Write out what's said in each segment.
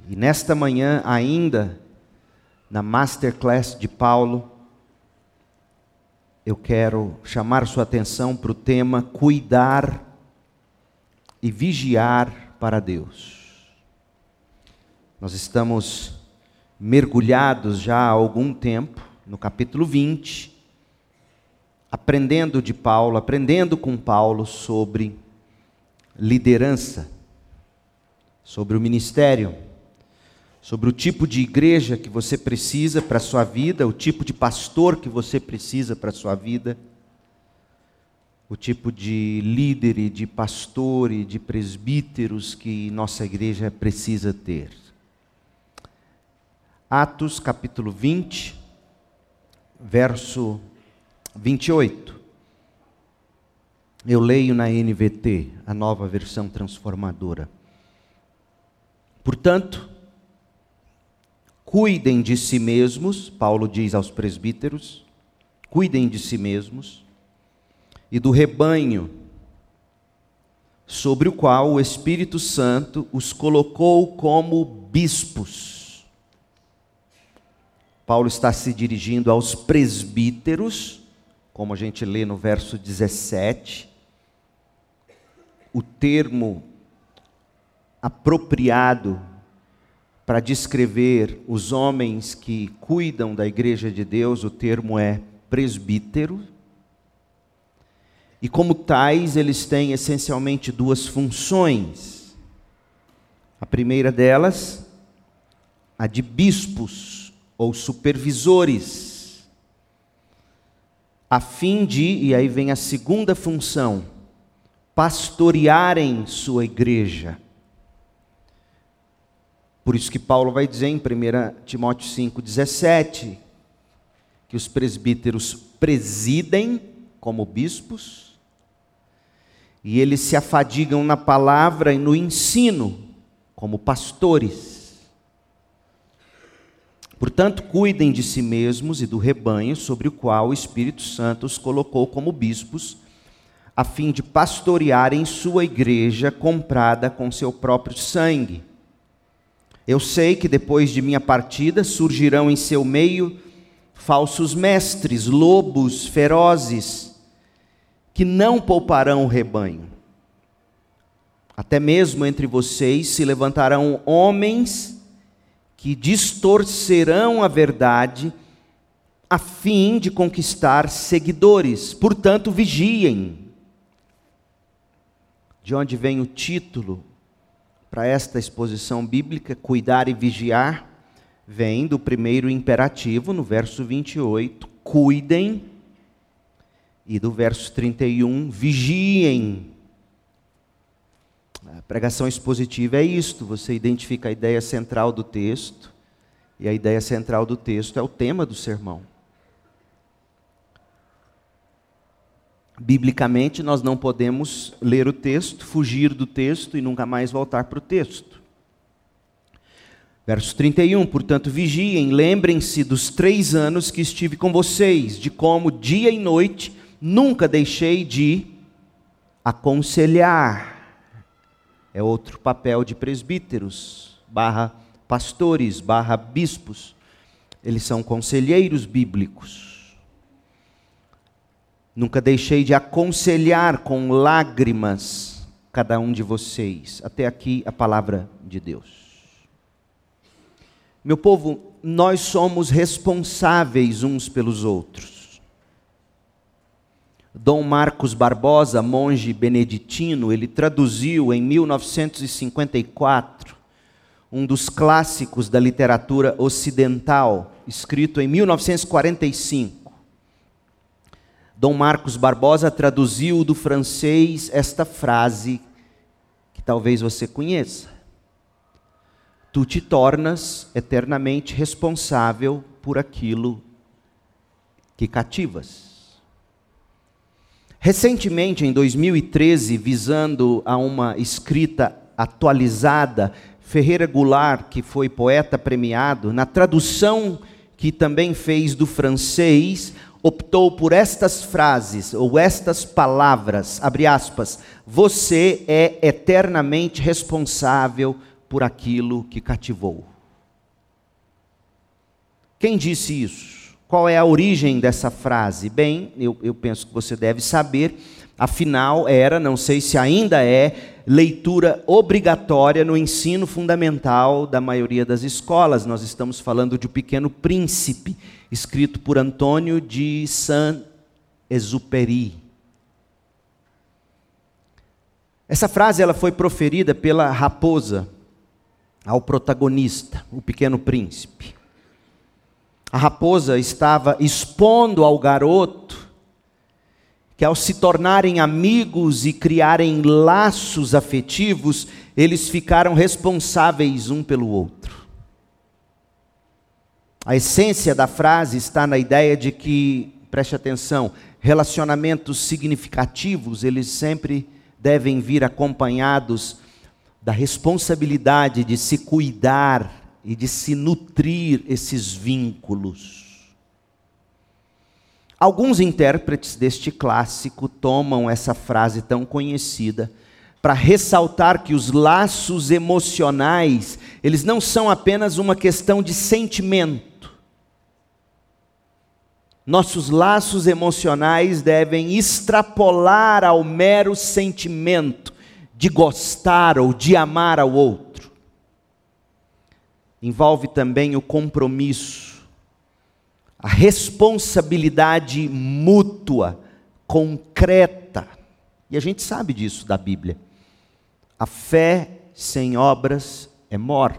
E nesta manhã ainda, na Masterclass de Paulo, eu quero chamar sua atenção para o tema cuidar e vigiar para Deus. Nós estamos mergulhados já há algum tempo no capítulo 20, aprendendo com Paulo sobre liderança, sobre o ministério, sobre o tipo de igreja que você precisa para a sua vida, o tipo de pastor que você precisa para a sua vida, o tipo de líder e de pastor e de presbíteros que nossa igreja precisa ter. Atos capítulo 20, verso 28. Eu leio na NVT, a nova versão transformadora. Portanto, cuidem de si mesmos, Paulo diz aos presbíteros, cuidem de si mesmos e do rebanho sobre o qual o Espírito Santo os colocou como bispos. Paulo está se dirigindo aos presbíteros, como a gente lê no verso 17, o termo apropriado para descrever os homens que cuidam da igreja de Deus, o termo é presbítero. E como tais, eles têm essencialmente duas funções. A primeira delas, a de bispos ou supervisores, a fim de, e aí vem a segunda função, pastorearem sua igreja. Por isso que Paulo vai dizer em 1 Timóteo 5,17, que os presbíteros presidem como bispos, e eles se afadigam na palavra e no ensino, como pastores. Portanto, cuidem de si mesmos e do rebanho sobre o qual o Espírito Santo os colocou como bispos, a fim de pastorearem sua igreja comprada com seu próprio sangue. Eu sei que depois de minha partida surgirão em seu meio falsos mestres, lobos ferozes, que não pouparão o rebanho. Até mesmo entre vocês se levantarão homens que distorcerão a verdade a fim de conquistar seguidores. Portanto, vigiem. De onde vem o título para esta exposição bíblica, cuidar e vigiar? Vem do primeiro imperativo, no verso 28, cuidem, e do verso 31, vigiem. A pregação expositiva é isto, você identifica a ideia central do texto, e a ideia central do texto é o tema do sermão. Biblicamente, nós não podemos ler o texto, fugir do texto e nunca mais voltar para o texto. Verso 31, portanto, vigiem, lembrem-se dos 3 anos que estive com vocês, de como dia e noite nunca deixei de aconselhar. É outro papel de presbíteros, pastores, bispos. Eles são conselheiros bíblicos. Nunca deixei de aconselhar com lágrimas cada um de vocês. Até aqui a palavra de Deus. Meu povo, nós somos responsáveis uns pelos outros. Dom Marcos Barbosa, monge beneditino, ele traduziu em 1954 um dos clássicos da literatura ocidental, escrito em 1945. Dom Marcos Barbosa traduziu do francês esta frase, que talvez você conheça. Tu te tornas eternamente responsável por aquilo que cativas. Recentemente, em 2013, visando a uma escrita atualizada, Ferreira Goulart, que foi poeta premiado, na tradução que também fez do francês, optou por estas frases, ou estas palavras, abre aspas, você é eternamente responsável por por aquilo que cativou. Quem disse isso? Qual é a origem dessa frase? Bem, eu penso que você deve saber, afinal era, não sei se ainda é, leitura obrigatória no ensino fundamental da maioria das escolas. Nós estamos falando de O Pequeno Príncipe, escrito por Antônio de Saint-Exupéry. Essa frase ela foi proferida pela raposa ao protagonista, o Pequeno Príncipe. A raposa estava expondo ao garoto que, ao se tornarem amigos e criarem laços afetivos, eles ficaram responsáveis um pelo outro. A essência da frase está na ideia de que, preste atenção, relacionamentos significativos, eles sempre devem vir acompanhados da responsabilidade de se cuidar e de se nutrir esses vínculos. Alguns intérpretes deste clássico tomam essa frase tão conhecida para ressaltar que os laços emocionais, eles não são apenas uma questão de sentimento. Nossos laços emocionais devem extrapolar ao mero sentimento de gostar ou de amar ao outro. Envolve também o compromisso, a responsabilidade mútua, concreta. E a gente sabe disso da Bíblia. A fé sem obras é morta.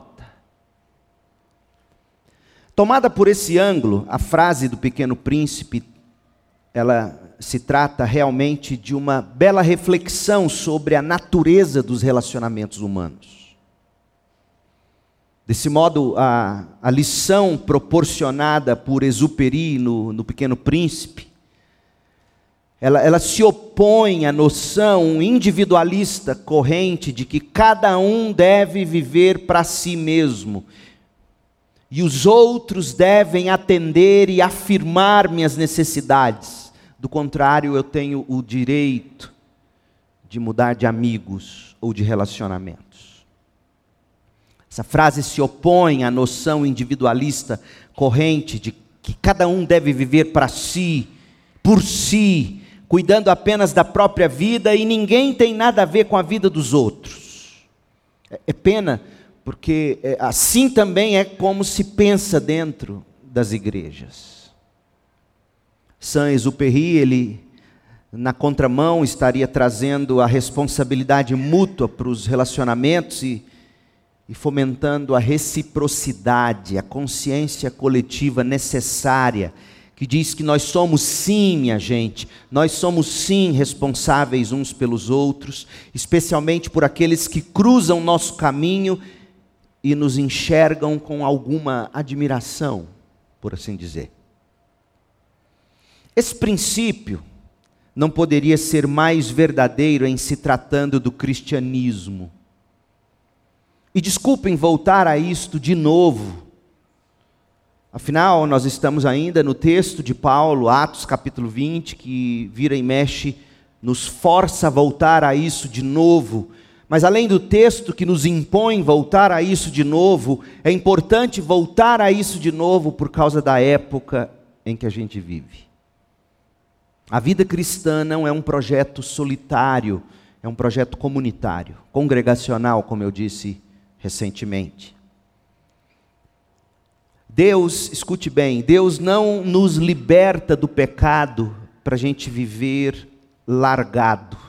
Tomada por esse ângulo, a frase do Pequeno Príncipe, ela se trata realmente de uma bela reflexão sobre a natureza dos relacionamentos humanos. Desse modo, a lição proporcionada por Exupéry no Pequeno Príncipe, ela se opõe à noção individualista corrente de que cada um deve viver para si mesmo, e os outros devem atender e afirmar minhas necessidades. Do contrário, eu tenho o direito de mudar de amigos ou de relacionamentos. Essa frase se opõe à noção individualista corrente de que cada um deve viver para si, por si, cuidando apenas da própria vida e ninguém tem nada a ver com a vida dos outros. É pena, porque assim também é como se pensa dentro das igrejas. Saint-Exupéry, ele, na contramão, estaria trazendo a responsabilidade mútua para os relacionamentos e fomentando a reciprocidade, a consciência coletiva necessária, que diz que nós somos sim, minha gente, nós somos sim responsáveis uns pelos outros, especialmente por aqueles que cruzam nosso caminho e nos enxergam com alguma admiração, por assim dizer. Esse princípio não poderia ser mais verdadeiro em se tratando do cristianismo. E desculpem voltar a isto de novo. Afinal, nós estamos ainda no texto de Paulo, Atos capítulo 20, que vira e mexe, nos força a voltar a isso de novo. Mas além do texto que nos impõe voltar a isso de novo, é importante voltar a isso de novo por causa da época em que a gente vive. A vida cristã não é um projeto solitário, é um projeto comunitário, congregacional, como eu disse recentemente. Deus, escute bem, Deus não nos liberta do pecado para a gente viver largado.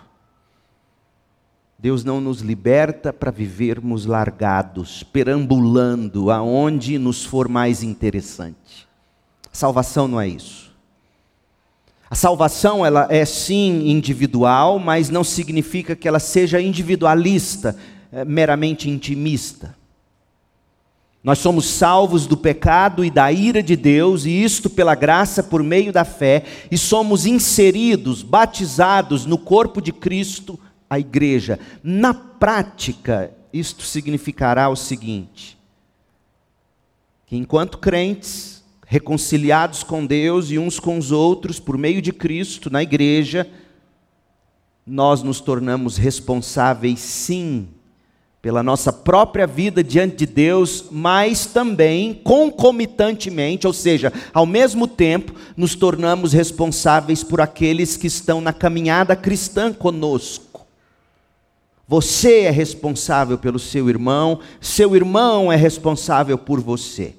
Deus não nos liberta para vivermos largados, perambulando aonde nos for mais interessante. Salvação não é isso. A salvação, ela é sim individual, mas não significa que ela seja individualista, meramente intimista. Nós somos salvos do pecado e da ira de Deus, e isto pela graça por meio da fé, e somos inseridos, batizados no corpo de Cristo, a igreja. Na prática, isto significará o seguinte: que enquanto crentes, reconciliados com Deus e uns com os outros, por meio de Cristo, na igreja, nós nos tornamos responsáveis sim, pela nossa própria vida diante de Deus, mas também concomitantemente, ou seja, ao mesmo tempo, nos tornamos responsáveis por aqueles que estão na caminhada cristã conosco. Você é responsável pelo seu irmão é responsável por você.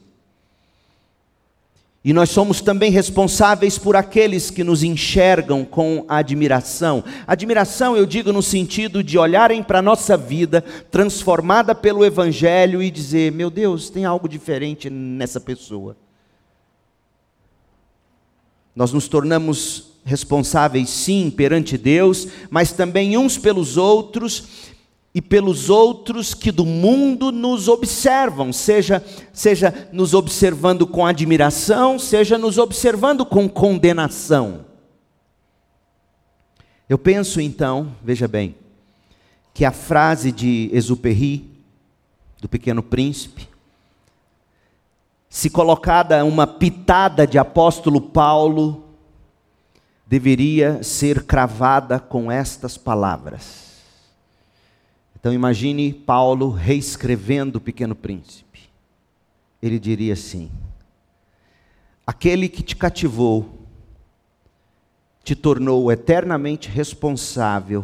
E nós somos também responsáveis por aqueles que nos enxergam com admiração. Admiração, eu digo no sentido de olharem para a nossa vida, transformada pelo Evangelho, e dizer: meu Deus, tem algo diferente nessa pessoa. Nós nos tornamos responsáveis, sim, perante Deus, mas também uns pelos outros, e pelos outros que do mundo nos observam, seja nos observando com admiração, seja nos observando com condenação. Eu penso então, veja bem, que a frase de Exupéry, do Pequeno Príncipe, se colocada uma pitada de apóstolo Paulo, deveria ser cravada com estas palavras. Então imagine Paulo reescrevendo o Pequeno Príncipe. Ele diria assim: aquele que te cativou, te tornou eternamente responsável,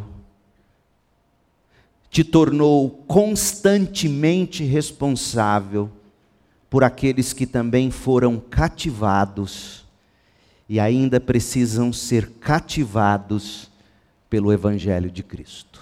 te tornou constantemente responsável por aqueles que também foram cativados e ainda precisam ser cativados pelo Evangelho de Cristo.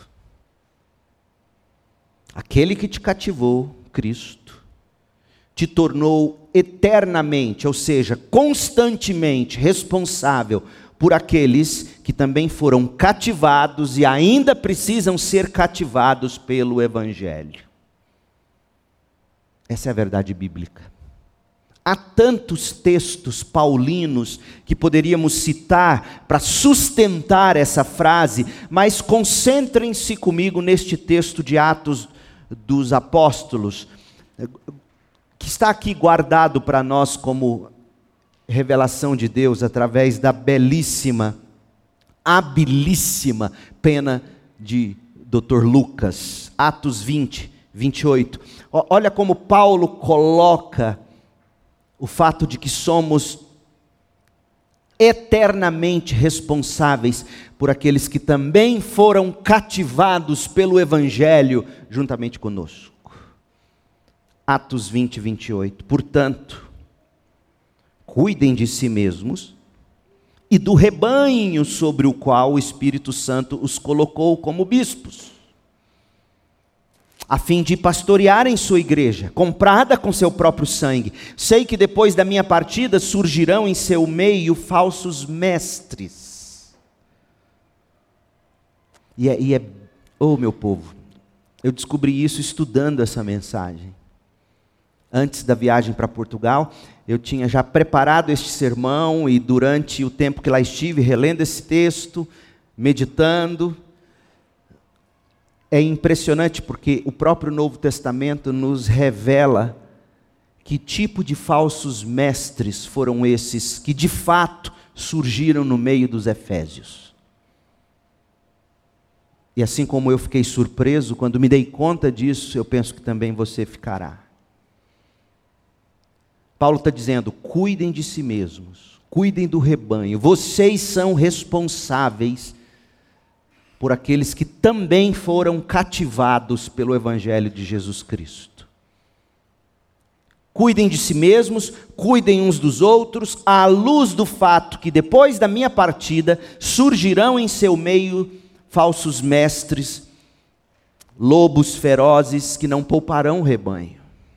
Aquele que te cativou, Cristo, te tornou eternamente, ou seja, constantemente responsável por aqueles que também foram cativados e ainda precisam ser cativados pelo Evangelho. Essa é a verdade bíblica. Há tantos textos paulinos que poderíamos citar para sustentar essa frase, mas concentrem-se comigo neste texto de Atos dos Apóstolos, que está aqui guardado para nós como revelação de Deus através da belíssima, habilíssima pena de Dr. Lucas. Atos 20, 28. Olha como Paulo coloca o fato de que somos eternamente responsáveis por aqueles que também foram cativados pelo Evangelho juntamente conosco. Atos 20, 28. Portanto, cuidem de si mesmos e do rebanho sobre o qual o Espírito Santo os colocou como bispos, a fim de pastorearem sua igreja, comprada com seu próprio sangue. Sei que depois da minha partida surgirão em seu meio falsos mestres. Oh meu povo, eu descobri isso estudando essa mensagem. Antes da viagem para Portugal, eu tinha já preparado este sermão e durante o tempo que lá estive, relendo esse texto, meditando. É impressionante porque o próprio Novo Testamento nos revela que tipo de falsos mestres foram esses que de fato surgiram no meio dos efésios. E assim como eu fiquei surpreso, quando me dei conta disso, eu penso que também você ficará. Paulo está dizendo: cuidem de si mesmos, cuidem do rebanho, vocês são responsáveis por aqueles que também foram cativados pelo Evangelho de Jesus Cristo. Cuidem de si mesmos, cuidem uns dos outros, à luz do fato que depois da minha partida surgirão em seu meio falsos mestres, lobos ferozes que não pouparão o rebanho.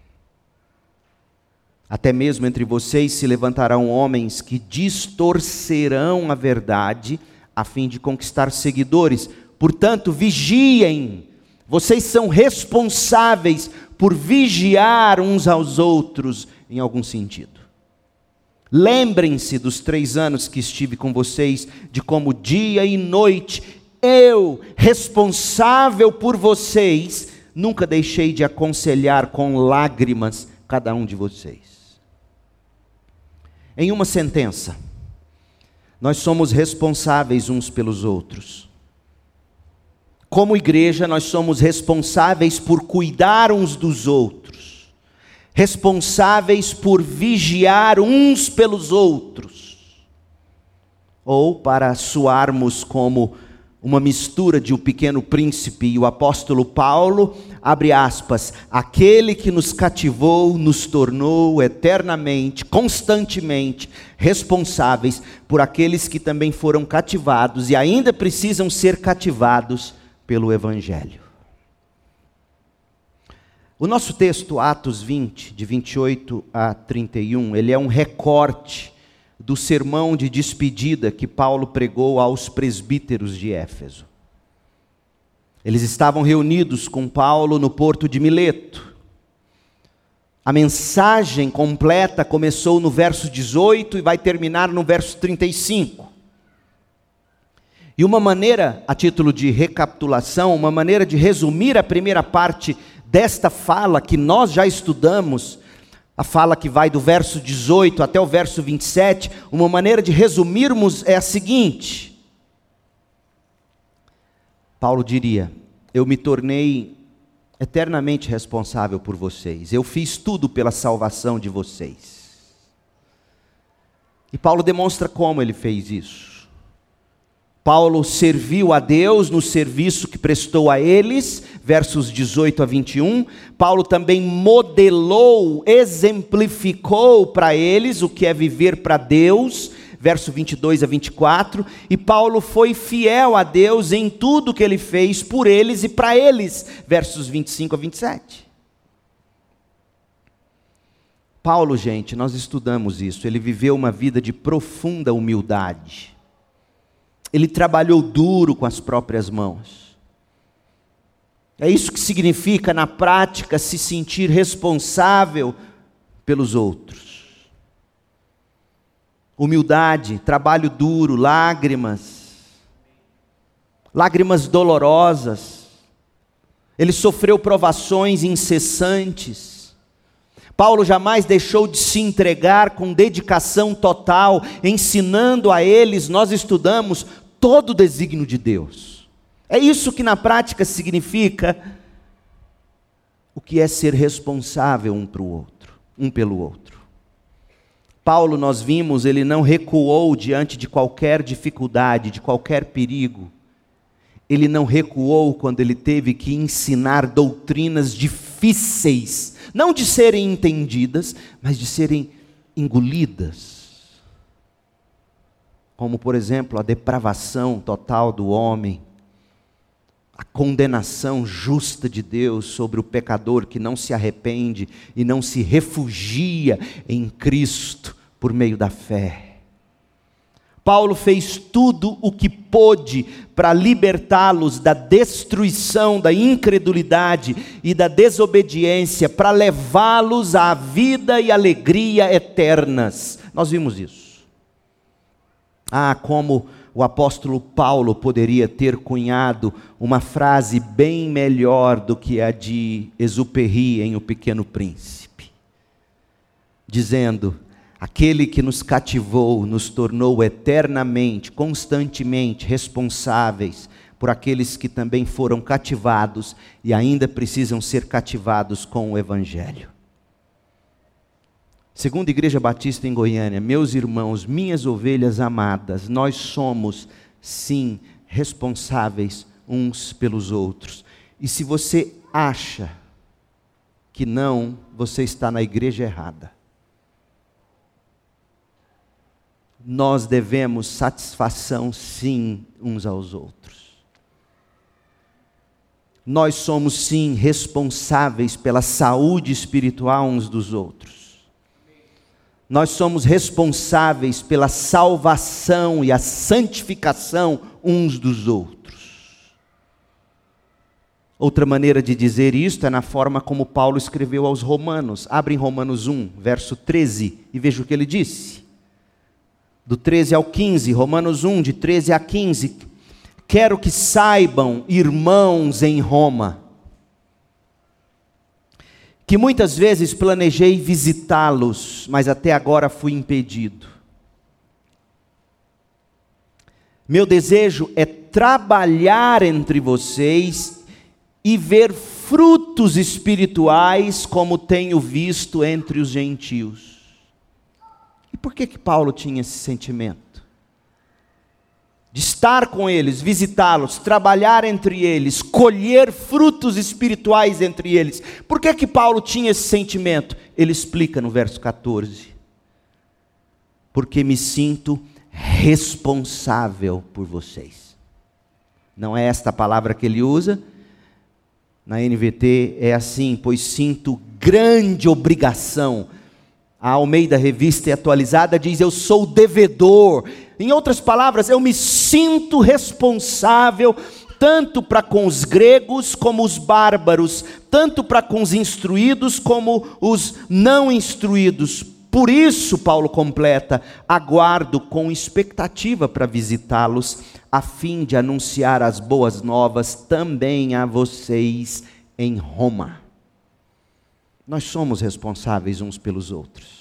Até mesmo entre vocês se levantarão homens que distorcerão a verdade a fim de conquistar seguidores. Portanto, vigiem. Vocês são responsáveis por vigiar uns aos outros em algum sentido. Lembrem-se dos 3 anos que estive com vocês, de como dia e noite, eu, responsável por vocês, nunca deixei de aconselhar com lágrimas cada um de vocês. Em uma sentença, nós somos responsáveis uns pelos outros. Como igreja, nós somos responsáveis por cuidar uns dos outros, responsáveis por vigiar uns pelos outros, ou para soarmos como uma mistura de O Pequeno Príncipe e o apóstolo Paulo, abre aspas, aquele que nos cativou nos tornou eternamente, constantemente responsáveis por aqueles que também foram cativados e ainda precisam ser cativados pelo Evangelho. O nosso texto, Atos 20, de 28 a 31, ele é um recorte do sermão de despedida que Paulo pregou aos presbíteros de Éfeso. Eles estavam reunidos com Paulo no porto de Mileto. A mensagem completa começou no verso 18 e vai terminar no verso 35. E uma maneira, a título de recapitulação, uma maneira de resumir a primeira parte desta fala que nós já estudamos, a fala que vai do verso 18 até o verso 27, uma maneira de resumirmos é a seguinte. Paulo diria, eu me tornei eternamente responsável por vocês, eu fiz tudo pela salvação de vocês. E Paulo demonstra como ele fez isso. Paulo serviu a Deus no serviço que prestou a eles, versos 18 a 21. Paulo também modelou, exemplificou para eles o que é viver para Deus, verso 22 a 24. E Paulo foi fiel a Deus em tudo que ele fez por eles e para eles, versos 25 a 27. Paulo, gente, nós estudamos isso, ele viveu uma vida de profunda humildade. Ele trabalhou duro com as próprias mãos. É isso que significa, na prática, se sentir responsável pelos outros. Humildade, trabalho duro, lágrimas dolorosas. Ele sofreu provações incessantes. Paulo jamais deixou de se entregar com dedicação total, ensinando a eles, nós estudamos, todo o desígnio de Deus. É isso que na prática significa o que é ser responsável um pelo outro. Paulo, nós vimos, ele não recuou diante de qualquer dificuldade, de qualquer perigo. Ele não recuou quando ele teve que ensinar doutrinas difíceis, não de serem entendidas, mas de serem engolidas. Como, por exemplo, a depravação total do homem, a condenação justa de Deus sobre o pecador que não se arrepende e não se refugia em Cristo por meio da fé. Paulo fez tudo o que pôde para libertá-los da destruição, da incredulidade e da desobediência, para levá-los à vida e alegria eternas. Nós vimos isso. Como o apóstolo Paulo poderia ter cunhado uma frase bem melhor do que a de Exupéry em O Pequeno Príncipe, dizendo: aquele que nos cativou, nos tornou eternamente, constantemente responsáveis por aqueles que também foram cativados e ainda precisam ser cativados com o Evangelho. Segundo a Igreja Batista em Goiânia, meus irmãos, minhas ovelhas amadas, nós somos, sim, responsáveis uns pelos outros. E se você acha que não, você está na igreja errada. Nós devemos satisfação, sim, uns aos outros. Nós somos, sim, responsáveis pela saúde espiritual uns dos outros. Nós somos responsáveis pela salvação e a santificação uns dos outros. Outra maneira de dizer isto é na forma como Paulo escreveu aos Romanos. Abre em Romanos 1, verso 13, e veja o que ele disse. Do 13 ao 15, Romanos 1, de 13 a 15. Quero que saibam, irmãos em Roma, que muitas vezes planejei visitá-los, mas até agora fui impedido. Meu desejo é trabalhar entre vocês e ver frutos espirituais como tenho visto entre os gentios. E por que Paulo tinha esse sentimento? De estar com eles, visitá-los, trabalhar entre eles, colher frutos espirituais entre eles. Por que Paulo tinha esse sentimento? Ele explica no verso 14. Porque me sinto responsável por vocês. Não é esta a palavra que ele usa? Na NVT é assim, pois sinto grande obrigação. A Almeida Revista e Atualizada diz, eu sou devedor. Em outras palavras, eu me sinto responsável tanto para com os gregos como os bárbaros, tanto para com os instruídos como os não instruídos. Por isso, Paulo completa, aguardo com expectativa para visitá-los, a fim de anunciar as boas novas também a vocês em Roma. Nós somos responsáveis uns pelos outros.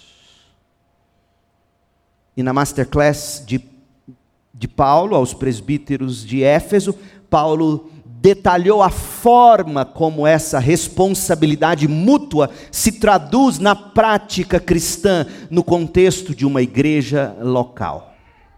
E na masterclass de Paulo aos presbíteros de Éfeso, Paulo detalhou a forma como essa responsabilidade mútua se traduz na prática cristã, no contexto de uma igreja local.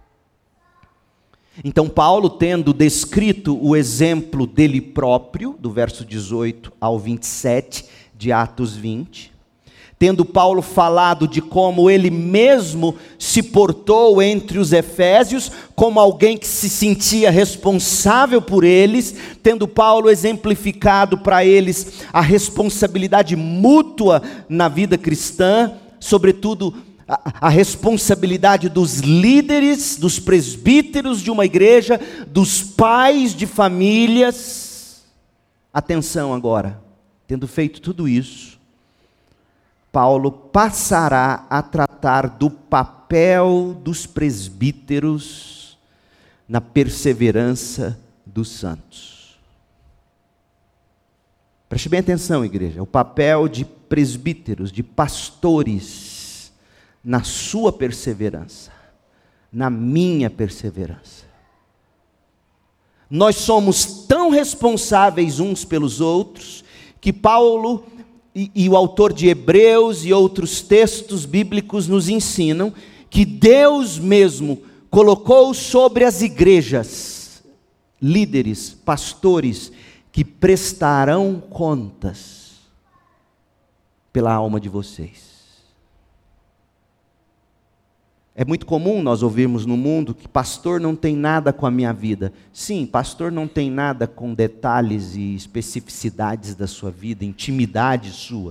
Então Paulo, tendo descrito o exemplo dele próprio, do verso 18 ao 27 de Atos 20, tendo Paulo falado de como ele mesmo se portou entre os efésios, como alguém que se sentia responsável por eles, tendo Paulo exemplificado para eles a responsabilidade mútua na vida cristã, sobretudo a responsabilidade dos líderes, dos presbíteros de uma igreja, dos pais de famílias. Atenção agora, tendo feito tudo isso, Paulo passará a tratar do papel dos presbíteros na perseverança dos santos. Preste bem atenção, igreja, o papel de presbíteros, de pastores, na sua perseverança, na minha perseverança. Nós somos tão responsáveis uns pelos outros, que Paulo e o autor de Hebreus e outros textos bíblicos nos ensinam que Deus mesmo colocou sobre as igrejas líderes, pastores, que prestarão contas pela alma de vocês. É muito comum nós ouvirmos no mundo que pastor não tem nada com a minha vida. Sim, pastor não tem nada com detalhes e especificidades da sua vida, intimidade sua.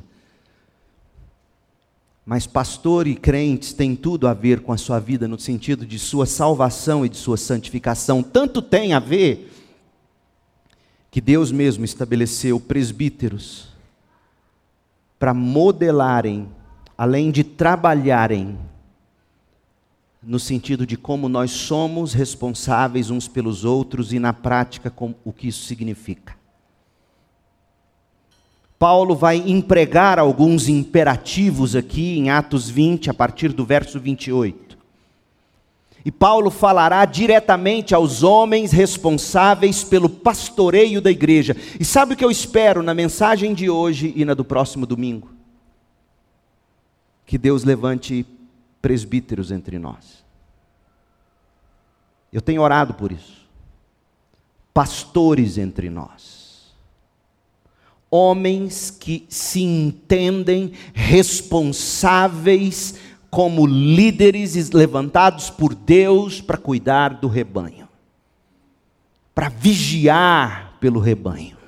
Mas pastor e crentes têm tudo a ver com a sua vida no sentido de sua salvação e de sua santificação. Tanto tem a ver que Deus mesmo estabeleceu presbíteros para modelarem, além de trabalharem, no sentido de como nós somos responsáveis uns pelos outros e na prática o que isso significa. Paulo vai empregar alguns imperativos aqui em Atos 20, a partir do verso 28. E Paulo falará diretamente aos homens responsáveis pelo pastoreio da igreja. E sabe o que eu espero na mensagem de hoje e na do próximo domingo? Que Deus levante presbíteros entre nós. Eu tenho orado por isso. Pastores entre nós. Homens que se entendem responsáveis como líderes levantados por Deus para cuidar do rebanho. Para vigiar pelo rebanho.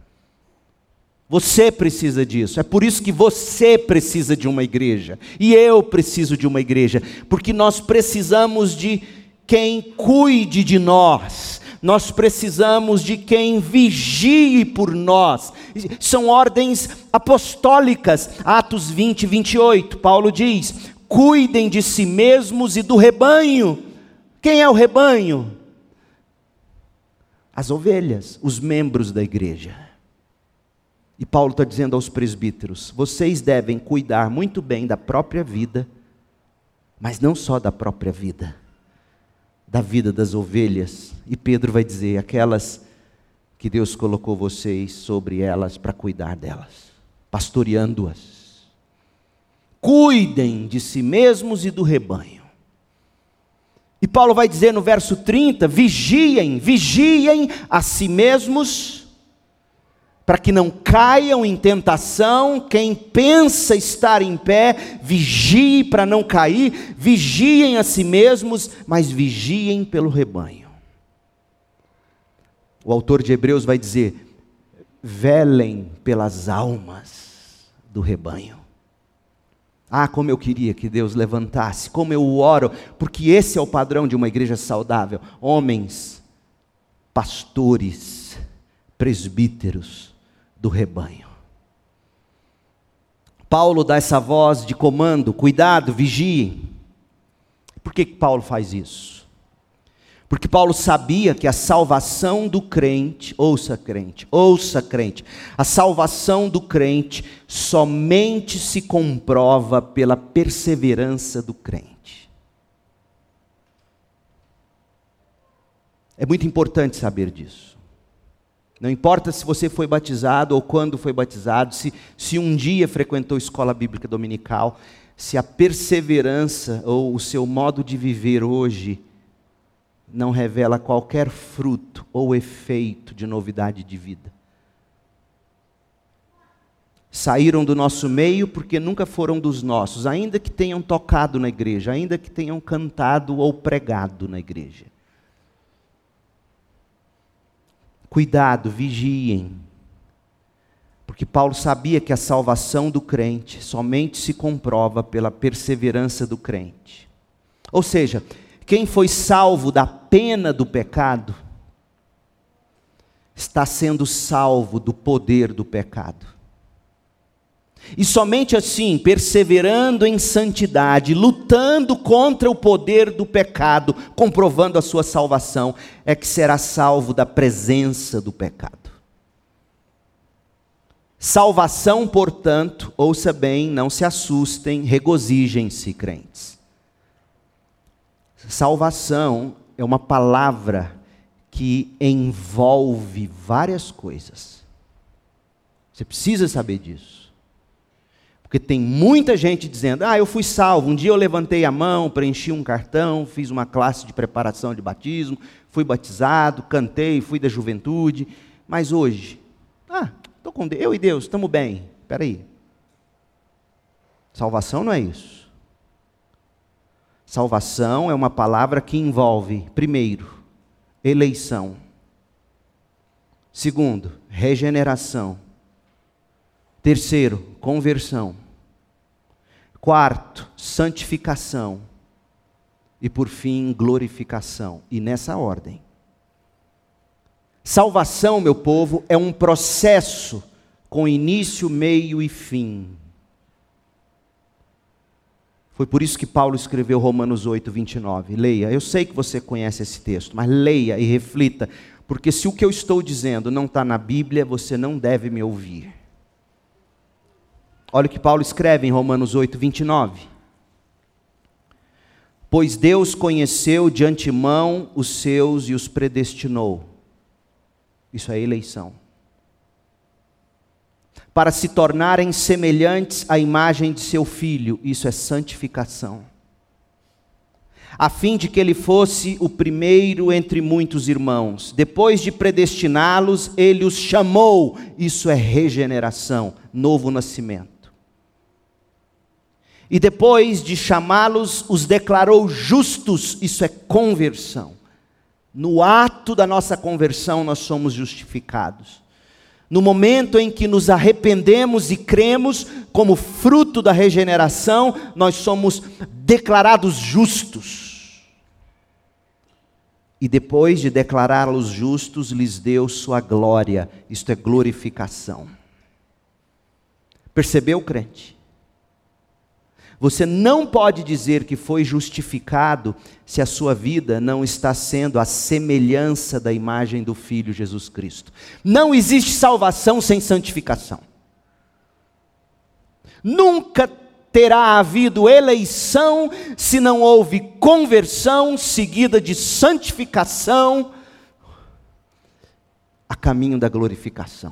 Você precisa disso, é por isso que você precisa de uma igreja, e eu preciso de uma igreja, porque nós precisamos de quem cuide de nós, nós precisamos de quem vigie por nós. São ordens apostólicas. Atos 20, 28, Paulo diz, cuidem de si mesmos e do rebanho. Quem é o rebanho? As ovelhas, os membros da igreja. E Paulo está dizendo aos presbíteros, vocês devem cuidar muito bem da própria vida, mas não só da própria vida, da vida das ovelhas. E Pedro vai dizer: aquelas que Deus colocou vocês sobre elas para cuidar delas, pastoreando-as. Cuidem de si mesmos e do rebanho. E Paulo vai dizer no verso 30, vigiem a si mesmos, para que não caiam em tentação. Quem pensa estar em pé, vigie para não cair, vigiem a si mesmos, mas vigiem pelo rebanho. O autor de Hebreus vai dizer: velem pelas almas do rebanho. Ah, como eu queria que Deus levantasse, como eu oro, porque esse é o padrão de uma igreja saudável. Homens, pastores, presbíteros do rebanho. Paulo dá essa voz de comando: cuidado, vigiem. Por que Paulo faz isso? Porque Paulo sabia que a salvação do crente, ouça crente, a salvação do crente somente se comprova pela perseverança do crente. É muito importante saber disso. Não importa se você foi batizado ou quando foi batizado, se um dia frequentou escola bíblica dominical, se a perseverança ou o seu modo de viver hoje não revela qualquer fruto ou efeito de novidade de vida. Saíram do nosso meio porque nunca foram dos nossos, ainda que tenham tocado na igreja, ainda que tenham cantado ou pregado na igreja. Cuidado, vigiem. Porque Paulo sabia que a salvação do crente somente se comprova pela perseverança do crente. Ou seja, quem foi salvo da pena do pecado, está sendo salvo do poder do pecado. E somente assim, perseverando em santidade, lutando contra o poder do pecado, comprovando a sua salvação, é que será salvo da presença do pecado. Salvação, portanto, ouça bem, não se assustem, regozijem-se, crentes. Salvação é uma palavra que envolve várias coisas. Você precisa saber disso. Porque tem muita gente dizendo: eu fui salvo, um dia eu levantei a mão, preenchi um cartão, fiz uma classe de preparação de batismo, fui batizado, cantei, fui da juventude, mas hoje, estou com Deus, eu e Deus, estamos bem. Espera aí. Salvação não é isso. Salvação é uma palavra que envolve, primeiro, eleição. Segundo, regeneração. Terceiro, conversão. Quarto, santificação. E por fim, glorificação. E nessa ordem. Salvação, meu povo, é um processo com início, meio e fim. Foi por isso que Paulo escreveu Romanos 8, 29. Leia, eu sei que você conhece esse texto, mas leia e reflita, porque se o que eu estou dizendo não está na Bíblia, você não deve me ouvir. Olha o que Paulo escreve em Romanos 8, 29. Pois Deus conheceu de antemão os seus e os predestinou. Isso é eleição. Para se tornarem semelhantes à imagem de seu Filho, isso é santificação. A fim de que ele fosse o primeiro entre muitos irmãos. Depois de predestiná-los, ele os chamou, isso é regeneração, novo nascimento. E depois de chamá-los, os declarou justos, isso é conversão. No ato da nossa conversão, nós somos justificados. No momento em que nos arrependemos e cremos, como fruto da regeneração, nós somos declarados justos. E depois de declará-los justos, lhes deu sua glória, isto é glorificação. Percebeu, crente? Você não pode dizer que foi justificado se a sua vida não está sendo a semelhança da imagem do Filho Jesus Cristo. Não existe salvação sem santificação. Nunca terá havido eleição se não houve conversão seguida de santificação a caminho da glorificação.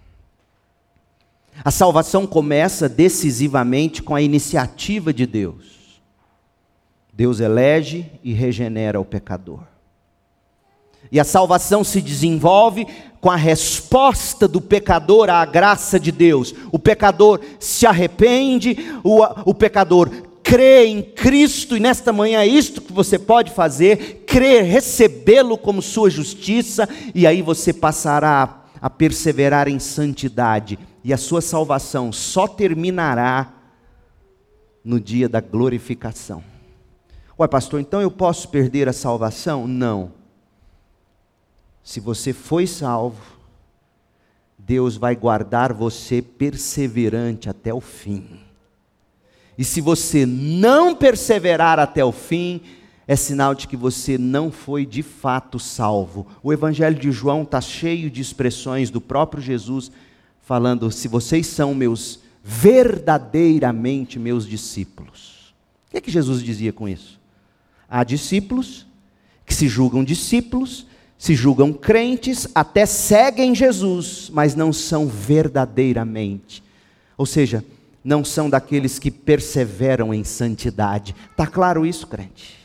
A salvação começa decisivamente com a iniciativa de Deus. Deus elege e regenera o pecador. E a salvação se desenvolve com a resposta do pecador à graça de Deus. O pecador se arrepende, o pecador crê em Cristo, e nesta manhã é isto que você pode fazer: crer, recebê-lo como sua justiça, e aí você passará a perseverar em santidade, e a sua salvação só terminará no dia da glorificação. Ué, pastor, então eu posso perder a salvação? Não. Se você foi salvo, Deus vai guardar você perseverante até o fim. E se você não perseverar até o fim, é sinal de que você não foi de fato salvo. O Evangelho de João está cheio de expressões do próprio Jesus, falando: se vocês são verdadeiramente meus discípulos. O que Jesus dizia com isso? Há discípulos que se julgam discípulos, se julgam crentes, até seguem Jesus, mas não são verdadeiramente. Ou seja, não são daqueles que perseveram em santidade. Está claro isso, crente?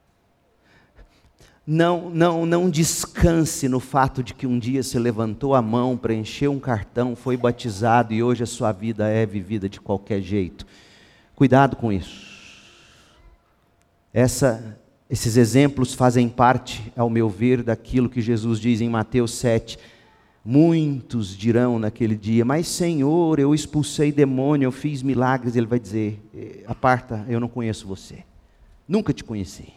Não descanse no fato de que um dia você levantou a mão, preencheu um cartão, foi batizado e hoje a sua vida é vivida de qualquer jeito. Cuidado com isso. Esses exemplos fazem parte, ao meu ver, daquilo que Jesus diz em Mateus 7. Muitos dirão naquele dia: mas Senhor, eu expulsei demônio, eu fiz milagres. Ele vai dizer: aparta, eu não conheço você, nunca te conheci.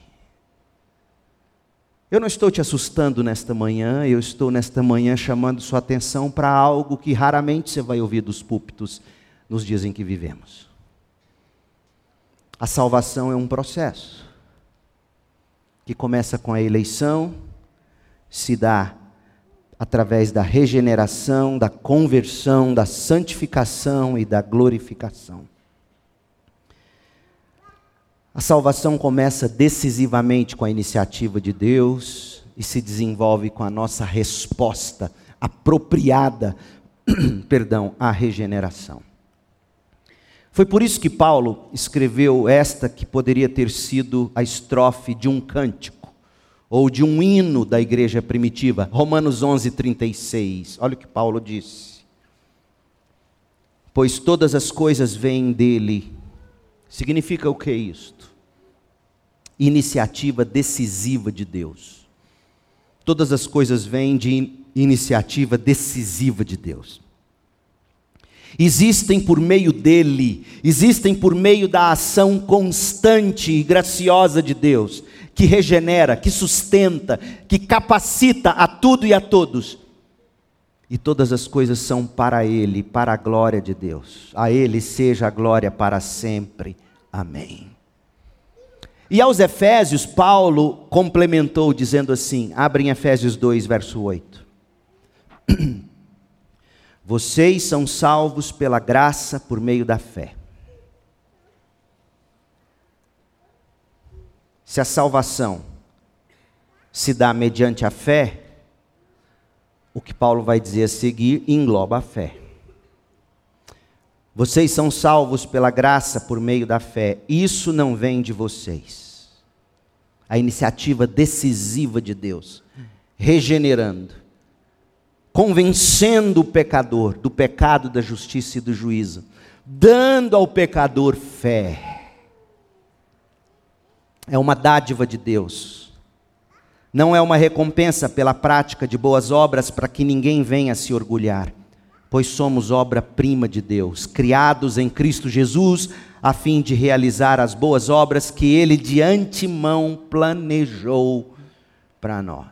Eu não estou te assustando nesta manhã, eu estou nesta manhã chamando sua atenção para algo que raramente você vai ouvir dos púlpitos nos dias em que vivemos. A salvação é um processo que começa com a eleição, se dá através da regeneração, da conversão, da santificação e da glorificação. A salvação começa decisivamente com a iniciativa de Deus e se desenvolve com a nossa resposta apropriada, à regeneração. Foi por isso que Paulo escreveu esta que poderia ter sido a estrofe de um cântico, ou de um hino da igreja primitiva. Romanos 11:36, olha o que Paulo disse: pois todas as coisas vêm dele. Significa o que é isto? Iniciativa decisiva de Deus. Todas as coisas vêm de iniciativa decisiva de Deus. Existem por meio dele, existem por meio da ação constante e graciosa de Deus, que regenera, que sustenta, que capacita a tudo e a todos. E todas as coisas são para ele, para a glória de Deus. A ele seja a glória para sempre. Amém. E aos Efésios, Paulo complementou dizendo assim, abre em Efésios 2, verso 8. Vocês são salvos pela graça por meio da fé. Se a salvação se dá mediante a fé, o que Paulo vai dizer a seguir engloba a fé. Vocês são salvos pela graça por meio da fé. Isso não vem de vocês. A iniciativa decisiva de Deus, regenerando, convencendo o pecador do pecado, da justiça e do juízo, dando ao pecador fé. É uma dádiva de Deus. Não é uma recompensa pela prática de boas obras para que ninguém venha se orgulhar, pois somos obra-prima de Deus, criados em Cristo Jesus, a fim de realizar as boas obras que Ele de antemão planejou para nós.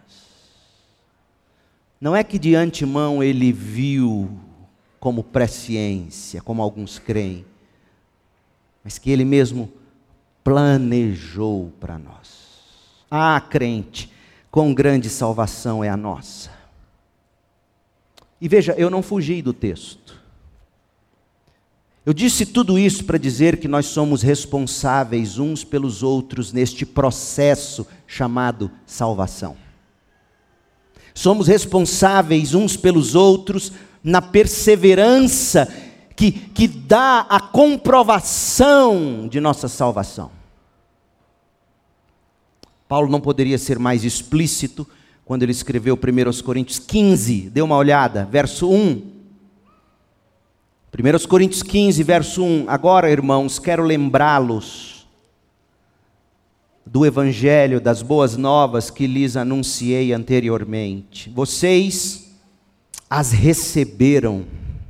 Não é que de antemão Ele viu como presciência, como alguns creem, mas que Ele mesmo planejou para nós. Ah, crente, quão grande salvação é a nossa. E veja, eu não fugi do texto. Eu disse tudo isso para dizer que nós somos responsáveis uns pelos outros neste processo chamado salvação. Somos responsáveis uns pelos outros na perseverança que dá a comprovação de nossa salvação. Paulo não poderia ser mais explícito quando ele escreveu 1 Coríntios 15, dê uma olhada, verso 1. 1 Coríntios 15, verso 1. Agora, irmãos, quero lembrá-los do evangelho, das boas novas que lhes anunciei anteriormente. Vocês as receberam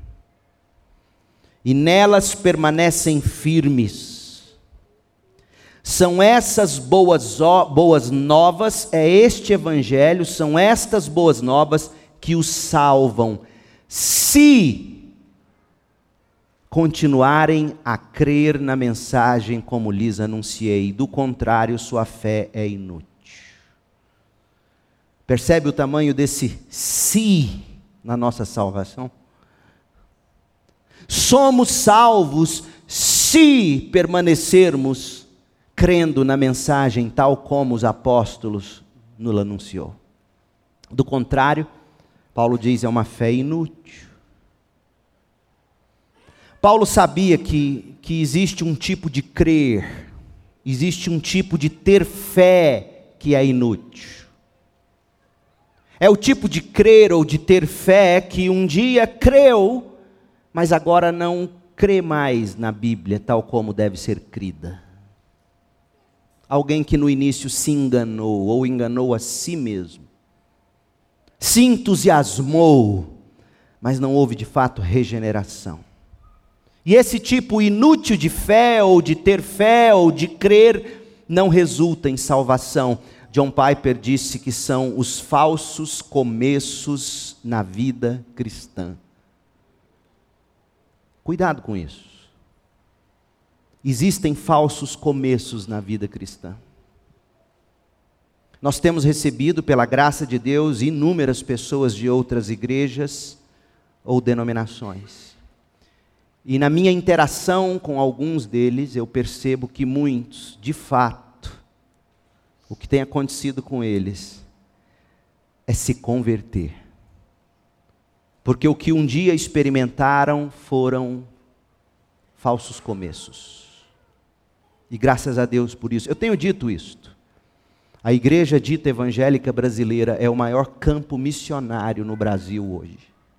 e nelas permanecem firmes. São essas boas novas, é este evangelho, são estas boas novas que os salvam, se continuarem a crer na mensagem como lhes anunciei. Do contrário, sua fé é inútil. Percebe o tamanho desse se na nossa salvação? Somos salvos se permanecermos crendo na mensagem tal como os apóstolos nos anunciou. Do contrário, Paulo diz, é uma fé inútil. Paulo sabia que existe um tipo de crer, existe um tipo de ter fé que é inútil. É o tipo de crer ou de ter fé que um dia creu, mas agora não crê mais na Bíblia tal como deve ser crida. Alguém que no início se enganou ou enganou a si mesmo, se entusiasmou, mas não houve de fato regeneração. E esse tipo inútil de fé, ou de ter fé, ou de crer, não resulta em salvação. John Piper disse que são os falsos começos na vida cristã. Cuidado com isso. Existem falsos começos na vida cristã. Nós temos recebido, pela graça de Deus, inúmeras pessoas de outras igrejas ou denominações. E na minha interação com alguns deles, eu percebo que muitos, de fato, o que tem acontecido com eles é se converter. Porque o que um dia experimentaram foram falsos começos. E graças a Deus por isso. Eu tenho dito isto. A igreja dita evangélica brasileira é o maior campo missionário no Brasil hoje.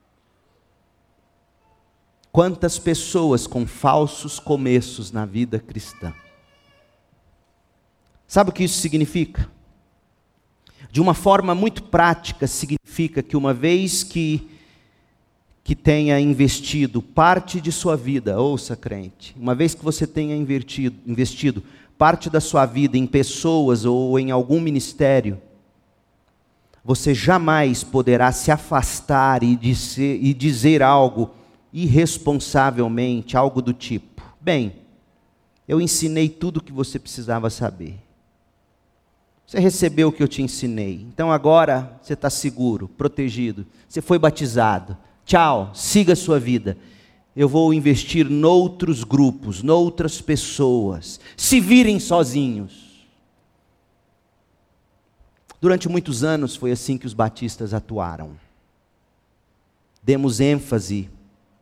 Quantas pessoas com falsos começos na vida cristã. Sabe o que isso significa? De uma forma muito prática, significa que uma vez que tenha investido parte de sua vida, ouça crente, uma vez que você tenha investido parte da sua vida em pessoas ou em algum ministério, você jamais poderá se afastar e dizer algo irresponsavelmente, algo do tipo: bem, eu ensinei tudo o que você precisava saber. Você recebeu o que eu te ensinei. Então agora você está seguro, protegido. Você foi batizado. Tchau, siga a sua vida. Eu vou investir noutros grupos, noutras pessoas. Se virem sozinhos. Durante muitos anos foi assim que os batistas atuaram. Demos ênfase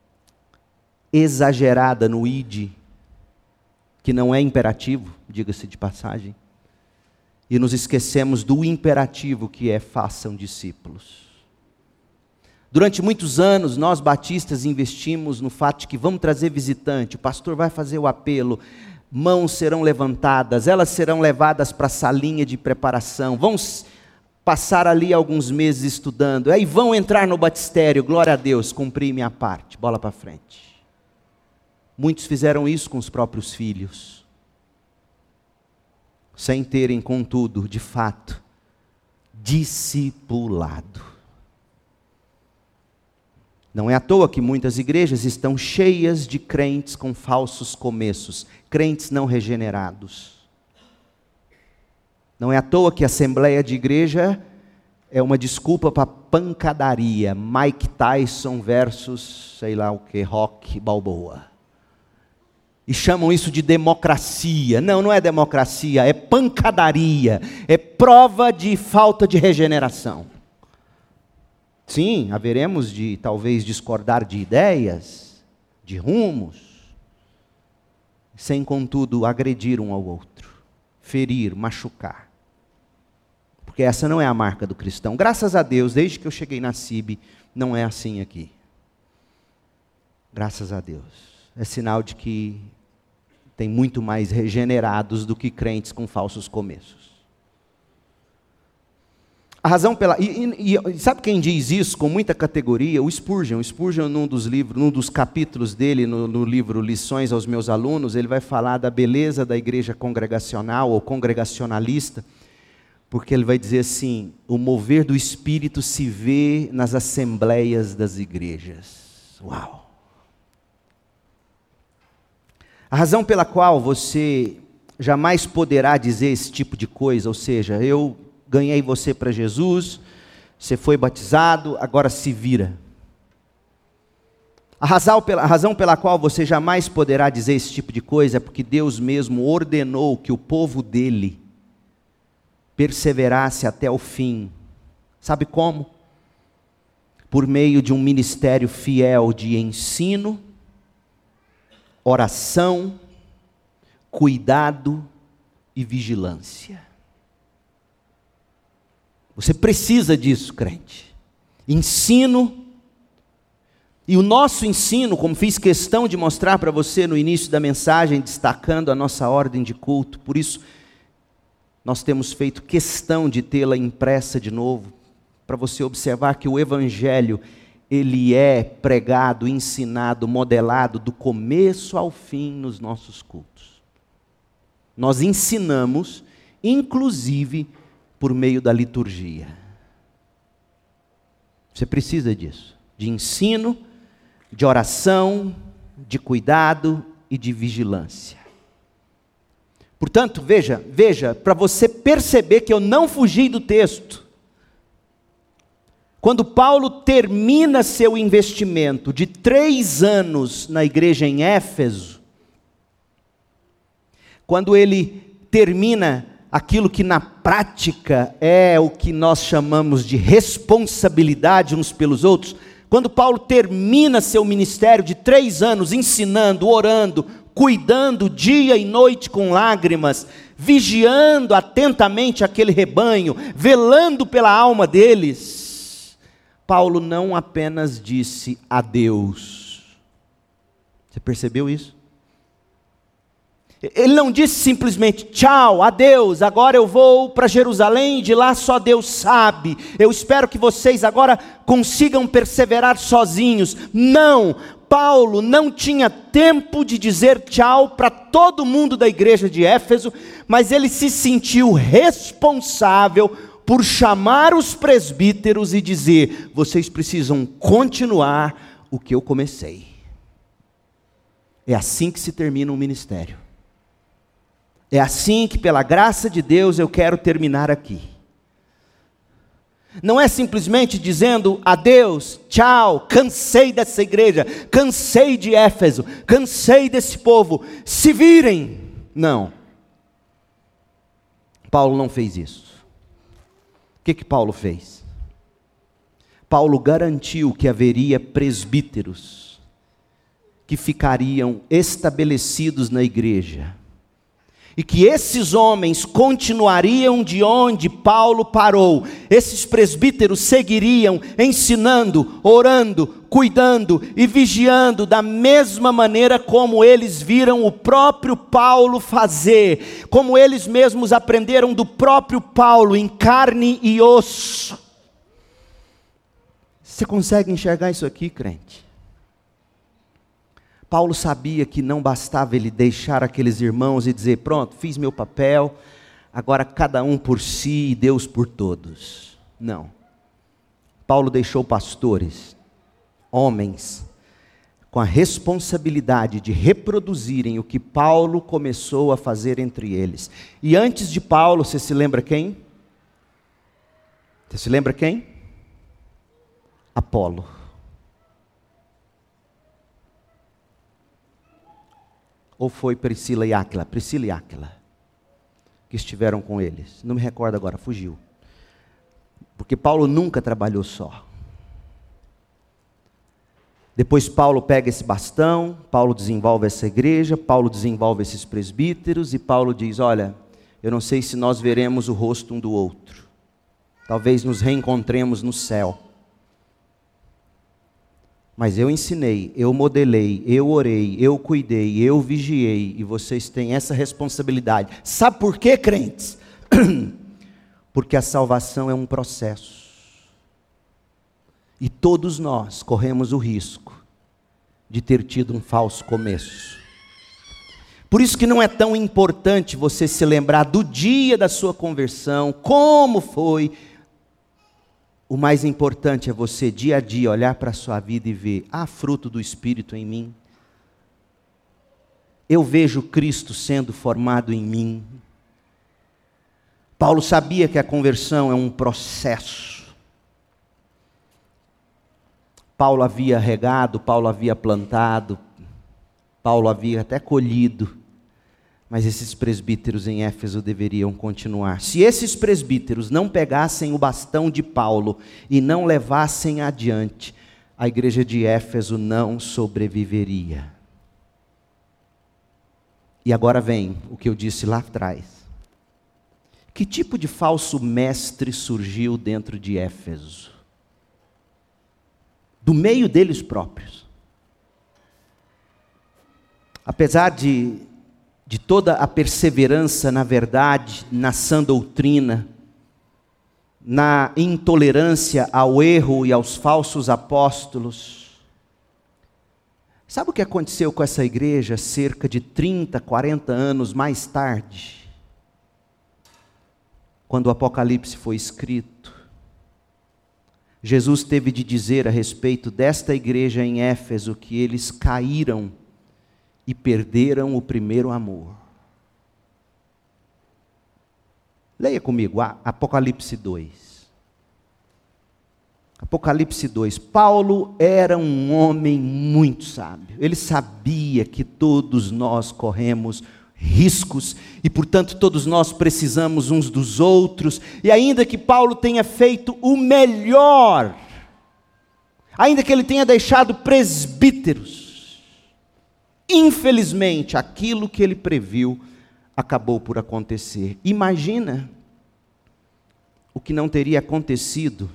exagerada no id, que não é imperativo, diga-se de passagem, e nos esquecemos do imperativo que é: façam discípulos. Durante muitos anos, nós batistas investimos no fato de que vamos trazer visitante, o pastor vai fazer o apelo, mãos serão levantadas, elas serão levadas para a salinha de preparação, vão passar ali alguns meses estudando, aí vão entrar no batistério, glória a Deus, cumpri minha parte, bola para frente. Muitos fizeram isso com os próprios filhos, sem terem, contudo, de fato, discipulado. Não é à toa que muitas igrejas estão cheias de crentes com falsos começos, crentes não regenerados. Não é à toa que a assembleia de igreja é uma desculpa para pancadaria, Mike Tyson versus, sei lá o que, Rocky Balboa. E chamam isso de democracia. Não, não é democracia, é pancadaria, é prova de falta de regeneração. Sim, haveremos de talvez discordar de ideias, de rumos, sem contudo agredir um ao outro, ferir, machucar. Porque essa não é a marca do cristão. Graças a Deus, desde que eu cheguei na CIB, não é assim aqui. Graças a Deus. É sinal de que tem muito mais regenerados do que crentes com falsos começos. A razão pela... E sabe quem diz isso com muita categoria? O Spurgeon. O Spurgeon, num dos capítulos dele, no livro Lições aos Meus Alunos, ele vai falar da beleza da igreja congregacional ou congregacionalista, porque ele vai dizer assim: o mover do Espírito se vê nas assembleias das igrejas. Uau! A razão pela qual você jamais poderá dizer esse tipo de coisa, ou seja, eu ganhei você para Jesus, você foi batizado, agora se vira. A razão pela qual você jamais poderá dizer esse tipo de coisa é porque Deus mesmo ordenou que o povo dele perseverasse até o fim. Sabe como? Por meio de um ministério fiel de ensino, oração, cuidado e vigilância. Você precisa disso, crente. Ensino. E o nosso ensino, como fiz questão de mostrar para você no início da mensagem, destacando a nossa ordem de culto, por isso nós temos feito questão de tê-la impressa de novo, para você observar que o Evangelho, ele é pregado, ensinado, modelado do começo ao fim nos nossos cultos. Nós ensinamos, inclusive, por meio da liturgia. Você precisa disso, de ensino, de oração, de cuidado e de vigilância. Portanto, veja, para você perceber que eu não fugi do texto. Quando Paulo termina seu investimento de 3 anos na igreja em Éfeso, quando ele termina aquilo que na prática é o que nós chamamos de responsabilidade uns pelos outros, quando Paulo termina seu ministério de 3 anos ensinando, orando, cuidando dia e noite com lágrimas, vigiando atentamente aquele rebanho, velando pela alma deles, Paulo não apenas disse adeus. Você percebeu isso? Ele não disse simplesmente tchau, adeus, agora eu vou para Jerusalém, de lá só Deus sabe, eu espero que vocês agora consigam perseverar sozinhos. Não, Paulo não tinha tempo de dizer tchau para todo mundo da igreja de Éfeso, mas ele se sentiu responsável por chamar os presbíteros e dizer: vocês precisam continuar o que eu comecei. É assim que se termina um ministério. É assim que, pela graça de Deus, eu quero terminar aqui. Não é simplesmente dizendo adeus, tchau, cansei dessa igreja, cansei de Éfeso, cansei desse povo, se virem. Não. Paulo não fez isso. O que Paulo fez? Paulo garantiu que haveria presbíteros que ficariam estabelecidos na igreja, e que esses homens continuariam de onde Paulo parou. Esses presbíteros seguiriam ensinando, orando, cuidando e vigiando da mesma maneira como eles viram o próprio Paulo fazer, como eles mesmos aprenderam do próprio Paulo em carne e osso. Você consegue enxergar isso aqui, crente? Paulo sabia que não bastava ele deixar aqueles irmãos e dizer: pronto, fiz meu papel, agora cada um por si e Deus por todos. Não. Paulo deixou pastores, homens, com a responsabilidade de reproduzirem o que Paulo começou a fazer entre eles. E antes de Paulo, você se lembra quem? Você se lembra quem? Apolo. Ou foi Priscila e Áquila? Priscila e Áquila, que estiveram com eles. Não me recordo agora, fugiu. Porque Paulo nunca trabalhou só. Depois Paulo pega esse bastão, Paulo desenvolve essa igreja, Paulo desenvolve esses presbíteros, e Paulo diz, olha, eu não sei se nós veremos o rosto um do outro. Talvez nos reencontremos no céu. Mas eu ensinei, eu modelei, eu orei, eu cuidei, eu vigiei, e vocês têm essa responsabilidade. Sabe por quê, crentes? Porque a salvação é um processo. E todos nós corremos o risco de ter tido um falso começo. Por isso que não é tão importante você se lembrar do dia da sua conversão, como foi. O mais importante é você, dia a dia, olhar para a sua vida e ver, há fruto do Espírito em mim. Eu vejo Cristo sendo formado em mim. Paulo sabia que a conversão é um processo. Paulo havia regado, Paulo havia plantado, Paulo havia até colhido. Mas esses presbíteros em Éfeso deveriam continuar. Se esses presbíteros não pegassem o bastão de Paulo e não levassem adiante, a igreja de Éfeso não sobreviveria. E agora vem o que eu disse lá atrás. Que tipo de falso mestre surgiu dentro de Éfeso? Do meio deles próprios. Apesar de toda a perseverança na verdade, na sã doutrina, na intolerância ao erro e aos falsos apóstolos. Sabe o que aconteceu com essa igreja cerca de 30, 40 anos mais tarde? Quando o Apocalipse foi escrito, Jesus teve de dizer a respeito desta igreja em Éfeso que eles caíram e perderam o primeiro amor. Leia comigo, Apocalipse 2. Apocalipse 2. Paulo era um homem muito sábio. Ele sabia que todos nós corremos riscos e, portanto, todos nós precisamos uns dos outros. E ainda que Paulo tenha feito o melhor, ainda que ele tenha deixado presbíteros, infelizmente, aquilo que ele previu acabou por acontecer. Imagina o que não teria acontecido,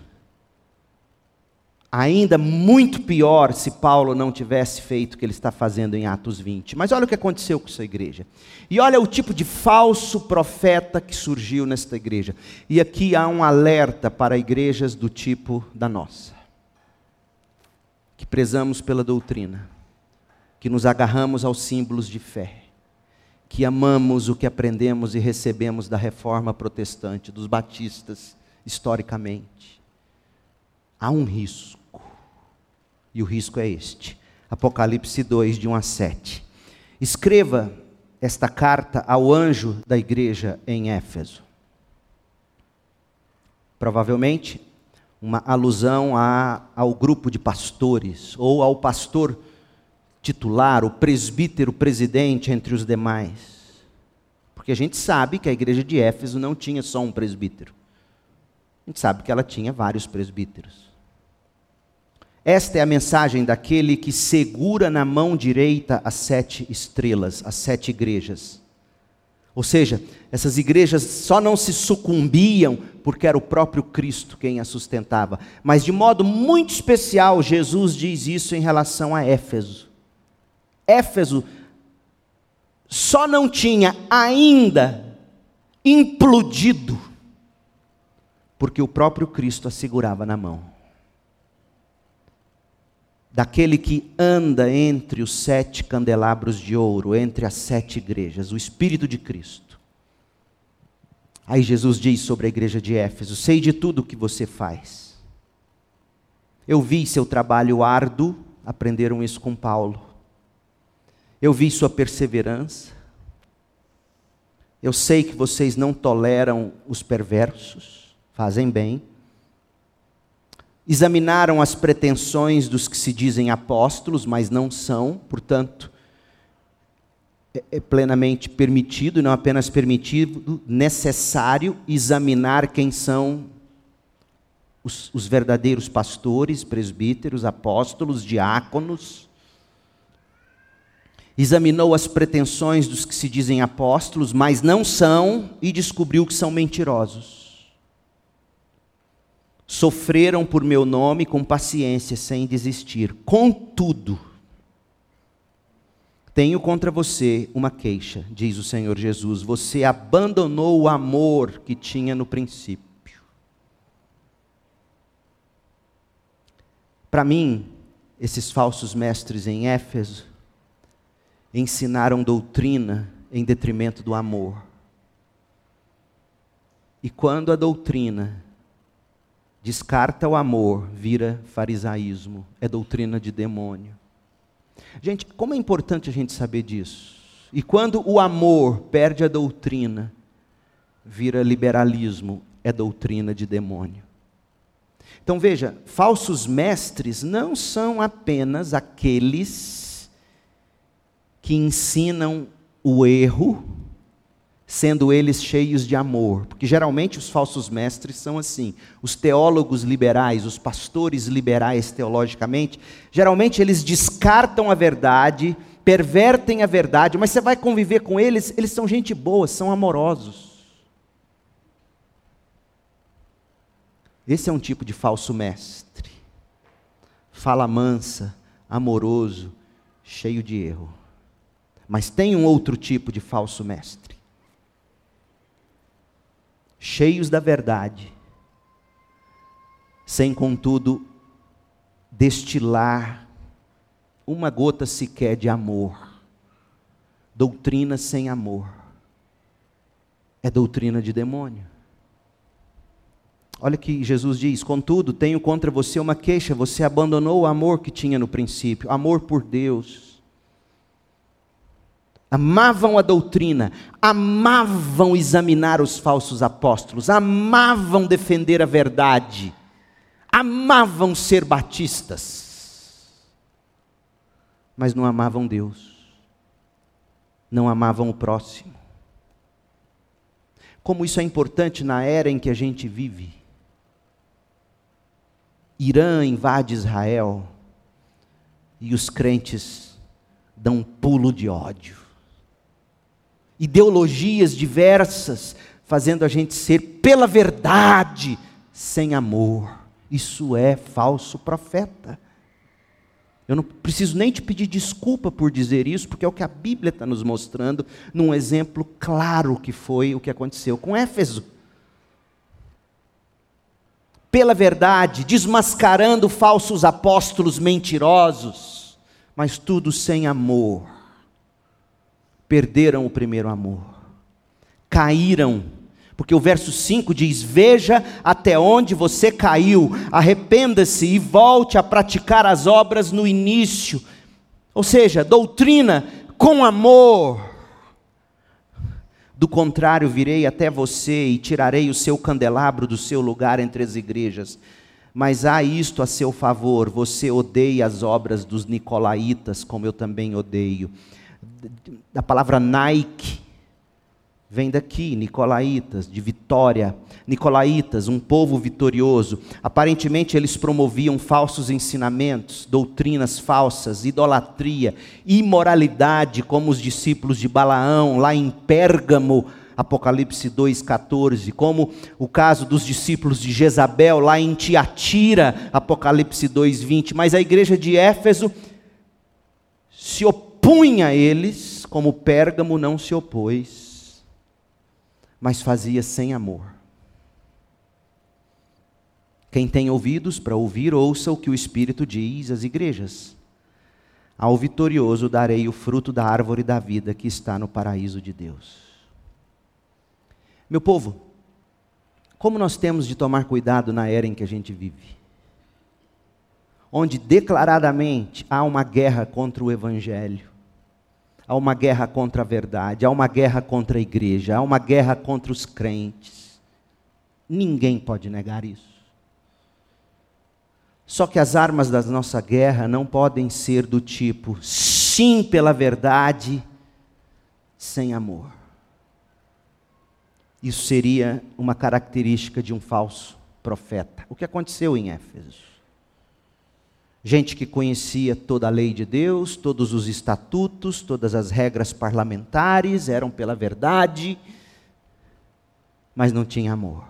ainda muito pior, se Paulo não tivesse feito o que ele está fazendo em Atos 20. Mas olha o que aconteceu com essa igreja. E olha o tipo de falso profeta que surgiu nesta igreja. E aqui há um alerta para igrejas do tipo da nossa, que prezamos pela doutrina, que nos agarramos aos símbolos de fé, que amamos o que aprendemos e recebemos da reforma protestante, dos batistas, historicamente. Há um risco, e o risco é este. Apocalipse 2, de 1 a 7. Escreva esta carta ao anjo da igreja em Éfeso. Provavelmente, uma alusão ao grupo de pastores, ou ao pastor titular, o presbítero presidente entre os demais. Porque a gente sabe que a igreja de Éfeso não tinha só um presbítero. A gente sabe que ela tinha vários presbíteros. Esta é a mensagem daquele que segura na mão direita as 7 estrelas, as 7 igrejas. Ou seja, essas igrejas só não se sucumbiam porque era o próprio Cristo quem as sustentava. Mas de modo muito especial, Jesus diz isso em relação a Éfeso. Éfeso só não tinha ainda implodido, porque o próprio Cristo a segurava na mão. Daquele que anda entre os 7 candelabros de ouro, entre as 7 igrejas, o Espírito de Cristo. Aí Jesus diz sobre a igreja de Éfeso: sei de tudo o que você faz. Eu vi seu trabalho árduo, aprenderam isso com Paulo. Eu vi sua perseverança. Eu sei que vocês não toleram os perversos, fazem bem. Examinaram as pretensões dos que se dizem apóstolos, mas não são, portanto, é plenamente permitido, e não apenas permitido, necessário examinar quem são os verdadeiros pastores, presbíteros, apóstolos, diáconos. Examinou as pretensões dos que se dizem apóstolos, mas não são, e descobriu que são mentirosos. Sofreram por meu nome com paciência, sem desistir. Contudo, tenho contra você uma queixa, diz o Senhor Jesus. Você abandonou o amor que tinha no princípio. Para mim, esses falsos mestres em Éfeso ensinaram doutrina em detrimento do amor. E quando a doutrina descarta o amor, vira farisaísmo, é doutrina de demônio. Gente, como é importante a gente saber disso. E quando o amor perde a doutrina, vira liberalismo, é doutrina de demônio. Então veja, falsos mestres não são apenas aqueles que ensinam o erro, sendo eles cheios de amor. Porque geralmente os falsos mestres são assim. Os teólogos liberais, os pastores liberais teologicamente, geralmente eles descartam a verdade, pervertem a verdade, mas você vai conviver com eles, eles são gente boa, são amorosos. Esse é um tipo de falso mestre. Fala mansa, amoroso, cheio de erro. Mas tem um outro tipo de falso mestre. Cheios da verdade, sem contudo destilar uma gota sequer de amor. Doutrina sem amor é doutrina de demônio. Olha que Jesus diz: contudo, tenho contra você uma queixa, você abandonou o amor que tinha no princípio, amor por Deus. Amavam a doutrina, amavam examinar os falsos apóstolos, amavam defender a verdade, amavam ser batistas, mas não amavam Deus, não amavam o próximo. Como isso é importante na era em que a gente vive. Irã invade Israel e os crentes dão um pulo de ódio. Ideologias diversas, fazendo a gente ser pela verdade, sem amor. Isso é falso profeta. Eu não preciso nem te pedir desculpa por dizer isso, porque é o que a Bíblia está nos mostrando, num exemplo claro que foi o que aconteceu com Éfeso. Pela verdade, desmascarando falsos apóstolos mentirosos, mas tudo sem amor. Perderam o primeiro amor, caíram, porque o verso 5 diz: veja até onde você caiu, arrependa-se e volte a praticar as obras no início, ou seja, doutrina com amor. Do contrário, virei até você e tirarei o seu candelabro do seu lugar entre as igrejas. Mas há isto a seu favor: você odeia as obras dos nicolaítas, como eu também odeio. A palavra Nike vem daqui, nicolaítas, de vitória. Nicolaítas, um povo vitorioso. Aparentemente eles promoviam falsos ensinamentos, doutrinas falsas, idolatria, imoralidade, como os discípulos de Balaão, lá em Pérgamo, Apocalipse 2,14, como o caso dos discípulos de Jezabel, lá em Tiatira, Apocalipse 2,20. Mas a igreja de Éfeso se opunha a eles, como Pérgamo não se opôs, mas fazia sem amor. Quem tem ouvidos para ouvir, ouça o que o Espírito diz às igrejas. Ao vitorioso darei o fruto da árvore da vida que está no paraíso de Deus. Meu povo, como nós temos de tomar cuidado na era em que a gente vive? Onde declaradamente há uma guerra contra o Evangelho. Há uma guerra contra a verdade, há uma guerra contra a igreja, há uma guerra contra os crentes. Ninguém pode negar isso. Só que as armas da nossa guerra não podem ser do tipo, sim pela verdade, sem amor. Isso seria uma característica de um falso profeta. O que aconteceu em Éfeso? Gente que conhecia toda a lei de Deus, todos os estatutos, todas as regras parlamentares, eram pela verdade, mas não tinha amor.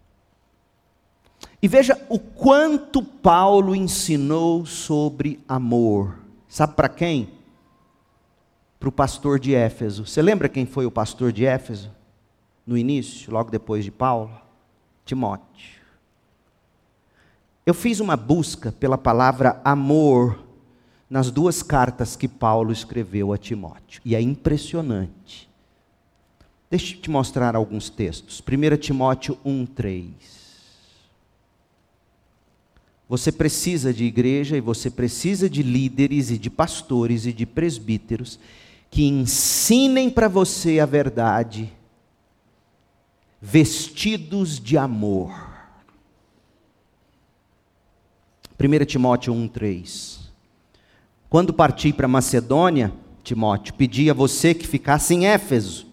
E veja o quanto Paulo ensinou sobre amor. Sabe para quem? Para o pastor de Éfeso. Você lembra quem foi o pastor de Éfeso? No início, logo depois de Paulo? Timóteo. Eu fiz uma busca pela palavra amor nas 2 cartas que Paulo escreveu a Timóteo. E é impressionante. Deixa eu te mostrar alguns textos. 1 Timóteo 1:3. Você precisa de igreja e você precisa de líderes e de pastores e de presbíteros que ensinem para você a verdade, vestidos de amor. 1 Timóteo 1:3. Quando parti para Macedônia, Timóteo, pedi a você que ficasse em Éfeso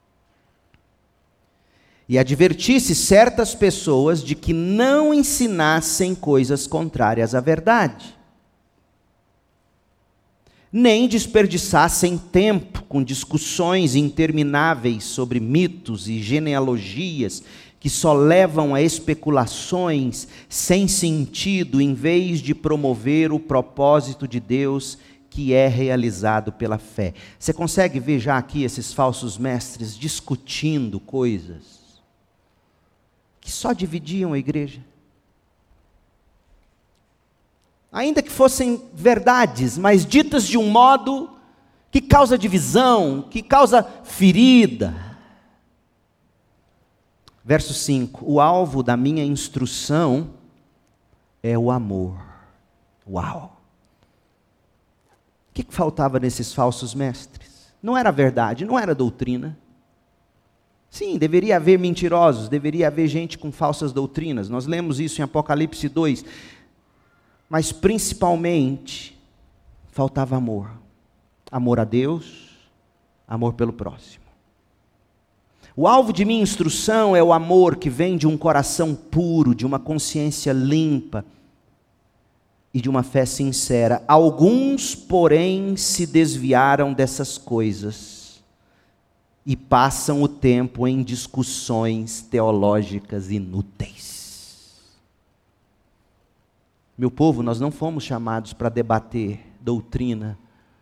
e advertisse certas pessoas de que não ensinassem coisas contrárias à verdade, nem desperdiçassem tempo com discussões intermináveis sobre mitos e genealogias que só levam a especulações sem sentido, em vez de promover o propósito de Deus que é realizado pela fé. Você consegue ver já aqui esses falsos mestres discutindo coisas que só dividiam a igreja? Ainda que fossem verdades, mas ditas de um modo que causa divisão, que causa ferida. Verso 5, o alvo da minha instrução é o amor. Uau! O que faltava nesses falsos mestres? Não era verdade, não era doutrina. Sim, deveria haver mentirosos, deveria haver gente com falsas doutrinas. Nós lemos isso em Apocalipse 2. Mas principalmente, faltava amor. Amor a Deus, amor pelo próximo. O alvo de minha instrução é o amor que vem de um coração puro, de uma consciência limpa e de uma fé sincera. Alguns, porém, se desviaram dessas coisas e passam o tempo em discussões teológicas inúteis. Meu povo, nós não fomos chamados para debater doutrina.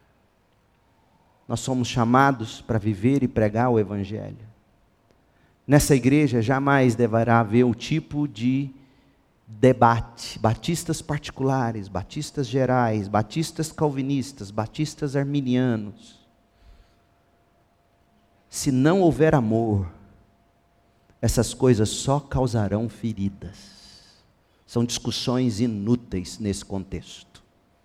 Nós somos chamados para viver e pregar o Evangelho. Nessa igreja jamais deverá haver o tipo de debate, batistas particulares, batistas gerais, batistas calvinistas, batistas arminianos. Se não houver amor, essas coisas só causarão feridas. São discussões inúteis nesse contexto.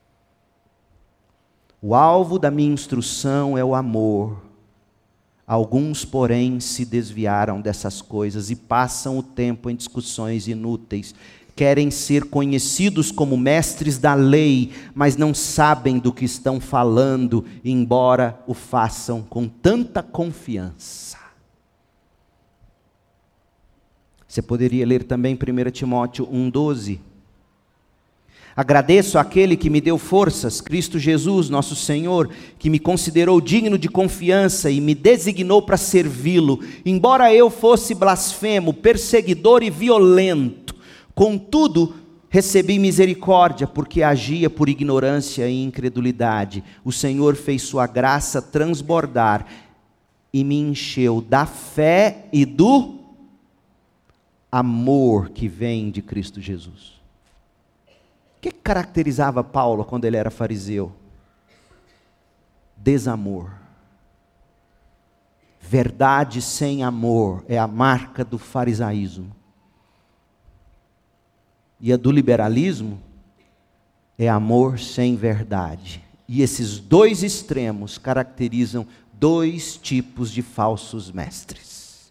O alvo da minha instrução é o amor. Alguns, porém, se desviaram dessas coisas e passam o tempo em discussões inúteis. Querem ser conhecidos como mestres da lei, mas não sabem do que estão falando, embora o façam com tanta confiança. Você poderia ler também 1 Timóteo 1,12. Agradeço àquele que me deu forças, Cristo Jesus, nosso Senhor, que me considerou digno de confiança e me designou para servi-lo, embora eu fosse blasfemo, perseguidor e violento. Contudo, recebi misericórdia, porque agia por ignorância e incredulidade. O Senhor fez sua graça transbordar e me encheu da fé e do amor que vem de Cristo Jesus. O que caracterizava Paulo quando ele era fariseu? Desamor. Verdade sem amor é a marca do farisaísmo. E a do liberalismo é amor sem verdade. E esses dois extremos caracterizam dois tipos de falsos mestres.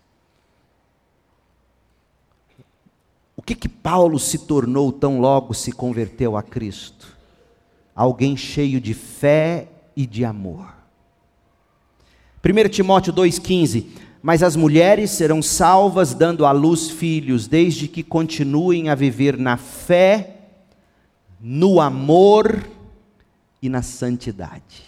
O que Paulo se tornou tão logo se converteu a Cristo? Alguém cheio de fé e de amor. 1 Timóteo 2,15: mas as mulheres serão salvas dando à luz filhos, desde que continuem a viver na fé, no amor e na santidade.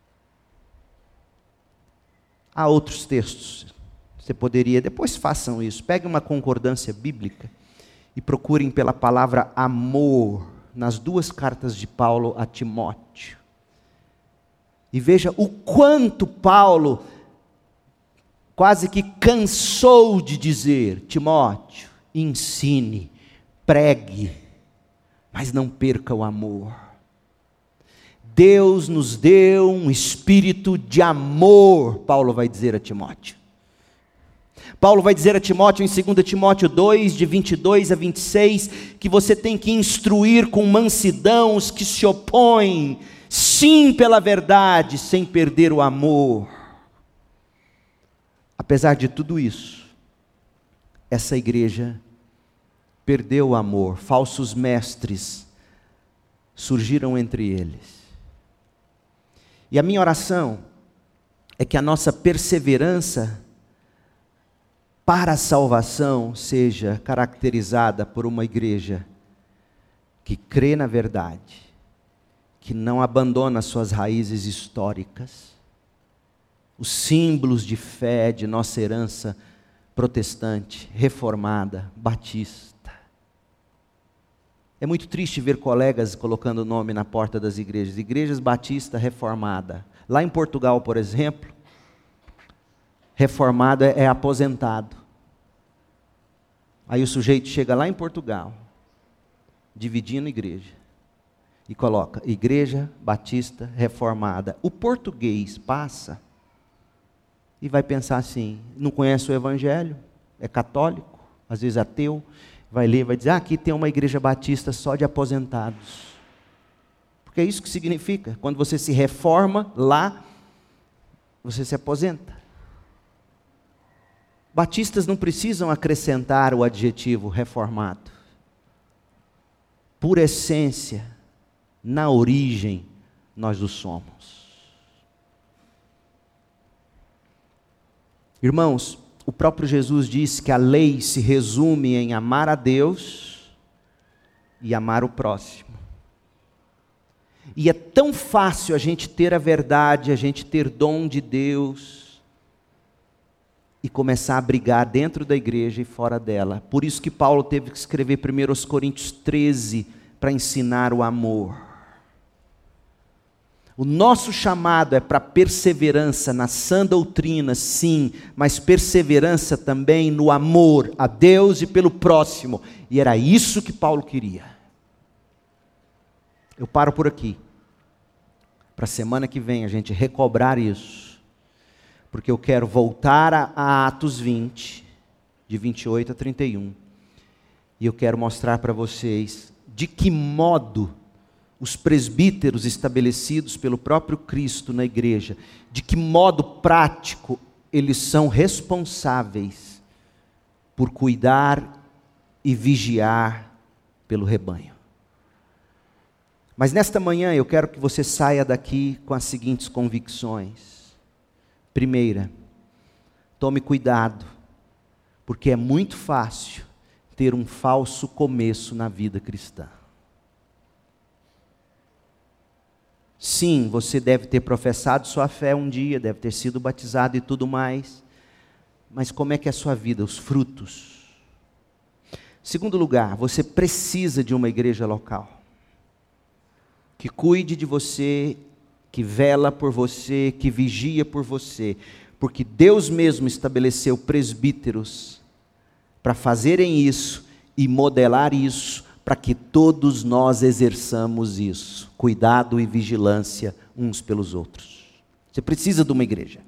Há outros textos, você poderia, depois façam isso, peguem uma concordância bíblica e procurem pela palavra amor nas 2 cartas de Paulo a Timóteo. E veja o quanto Paulo quase que cansou de dizer: Timóteo, ensine, pregue, mas não perca o amor. Deus nos deu um espírito de amor, Paulo vai dizer a Timóteo. Paulo vai dizer a Timóteo em 2 Timóteo 2, de 22 a 26, que você tem que instruir com mansidão os que se opõem, sim pela verdade, sem perder o amor. Apesar de tudo isso, essa igreja perdeu o amor, falsos mestres surgiram entre eles. E a minha oração é que a nossa perseverança para a salvação seja caracterizada por uma igreja que crê na verdade, que não abandona suas raízes históricas, os símbolos de fé de nossa herança protestante, reformada, batista. É muito triste ver colegas colocando o nome na porta das igrejas, igrejas batista reformada. Lá em Portugal, por exemplo, reformado é aposentado. Aí o sujeito chega lá em Portugal, dividindo a igreja, e coloca Igreja Batista Reformada. O português passa e vai pensar assim, não conhece o Evangelho, é católico, às vezes ateu, vai ler, vai dizer, aqui tem uma igreja batista só de aposentados. Porque é isso que significa, quando você se reforma lá, você se aposenta. Batistas não precisam acrescentar o adjetivo reformado. Por essência, na origem, nós o somos. Irmãos, o próprio Jesus disse que a lei se resume em amar a Deus e amar o próximo. E é tão fácil a gente ter a verdade, a gente ter dom de Deus e começar a brigar dentro da igreja e fora dela. Por isso que Paulo teve que escrever 1 Coríntios 13 para ensinar o amor. O nosso chamado é para perseverança na sã doutrina, sim, mas perseverança também no amor a Deus e pelo próximo. E era isso que Paulo queria. Eu paro por aqui. Para a semana que vem a gente recobrar isso. Porque eu quero voltar a Atos 20, de 28 a 31. E eu quero mostrar para vocês de que modo os presbíteros estabelecidos pelo próprio Cristo na igreja, de que modo prático eles são responsáveis por cuidar e vigiar pelo rebanho. Mas nesta manhã eu quero que você saia daqui com as seguintes convicções. Primeira, tome cuidado, porque é muito fácil ter um falso começo na vida cristã. Sim, você deve ter professado sua fé um dia, deve ter sido batizado e tudo mais, mas como é que é a sua vida, os frutos? Segundo lugar, você precisa de uma igreja local, que cuide de você, que vela por você, que vigia por você, porque Deus mesmo estabeleceu presbíteros para fazerem isso e modelar isso, para que todos nós exerçamos isso, cuidado e vigilância uns pelos outros. Você precisa de uma igreja.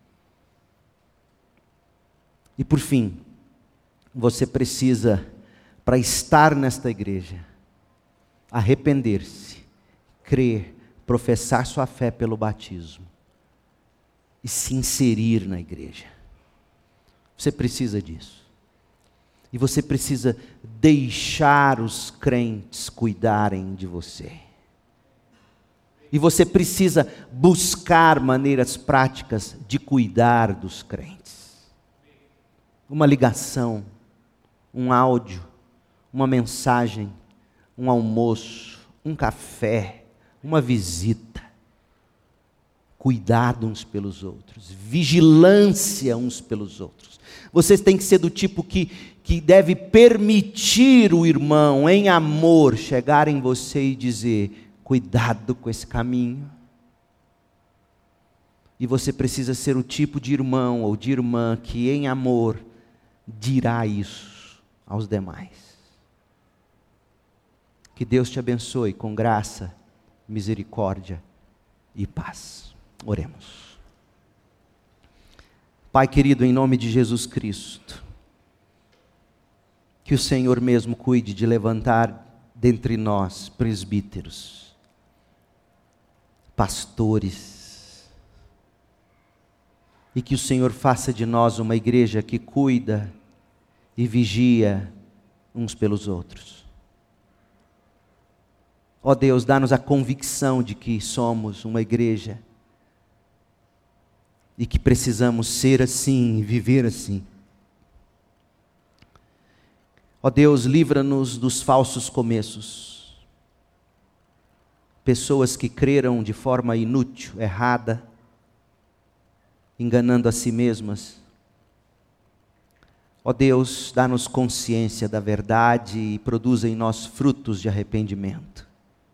E por fim, você precisa, para estar nesta igreja, arrepender-se, crer, professar sua fé pelo batismo e se inserir na igreja. Você precisa disso. E você precisa deixar os crentes cuidarem de você. E você precisa buscar maneiras práticas de cuidar dos crentes. Uma ligação, um áudio, uma mensagem, um almoço, um café, uma visita. Cuidado uns pelos outros, vigilância uns pelos outros. Vocês têm que ser do tipo que deve permitir o irmão, em amor, chegar em você e dizer: cuidado com esse caminho. E você precisa ser o tipo de irmão ou de irmã que, em amor, dirá isso aos demais. Que Deus te abençoe com graça, misericórdia e paz. Oremos. Pai querido, em nome de Jesus Cristo, que o Senhor mesmo cuide de levantar dentre nós presbíteros, pastores, e que o Senhor faça de nós uma igreja que cuida e vigia uns pelos outros. Ó Deus, dá-nos a convicção de que somos uma igreja e que precisamos ser assim e viver assim. Ó Deus, livra-nos dos falsos começos. Pessoas que creram de forma inútil, errada, enganando a si mesmas. Ó Deus, dá-nos consciência da verdade e produza em nós frutos de arrependimento.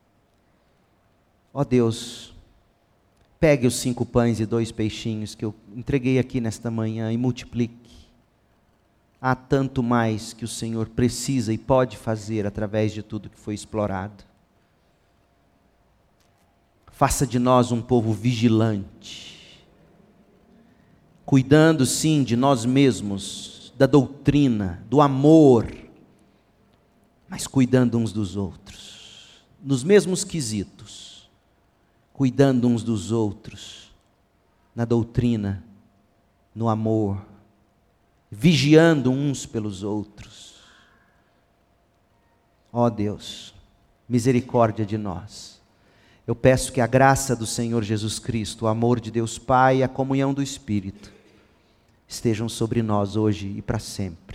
Ó Deus, pegue os 5 pães e 2 peixinhos que eu entreguei aqui nesta manhã e multiplique. Há tanto mais que o Senhor precisa e pode fazer através de tudo que foi explorado. Faça de nós um povo vigilante, cuidando sim de nós mesmos, da doutrina, do amor, mas cuidando uns dos outros, nos mesmos quesitos. Cuidando uns dos outros, na doutrina, no amor, vigiando uns pelos outros. Ó Deus, misericórdia de nós. Eu peço que a graça do Senhor Jesus Cristo, o amor de Deus Pai e a comunhão do Espírito estejam sobre nós hoje e para sempre.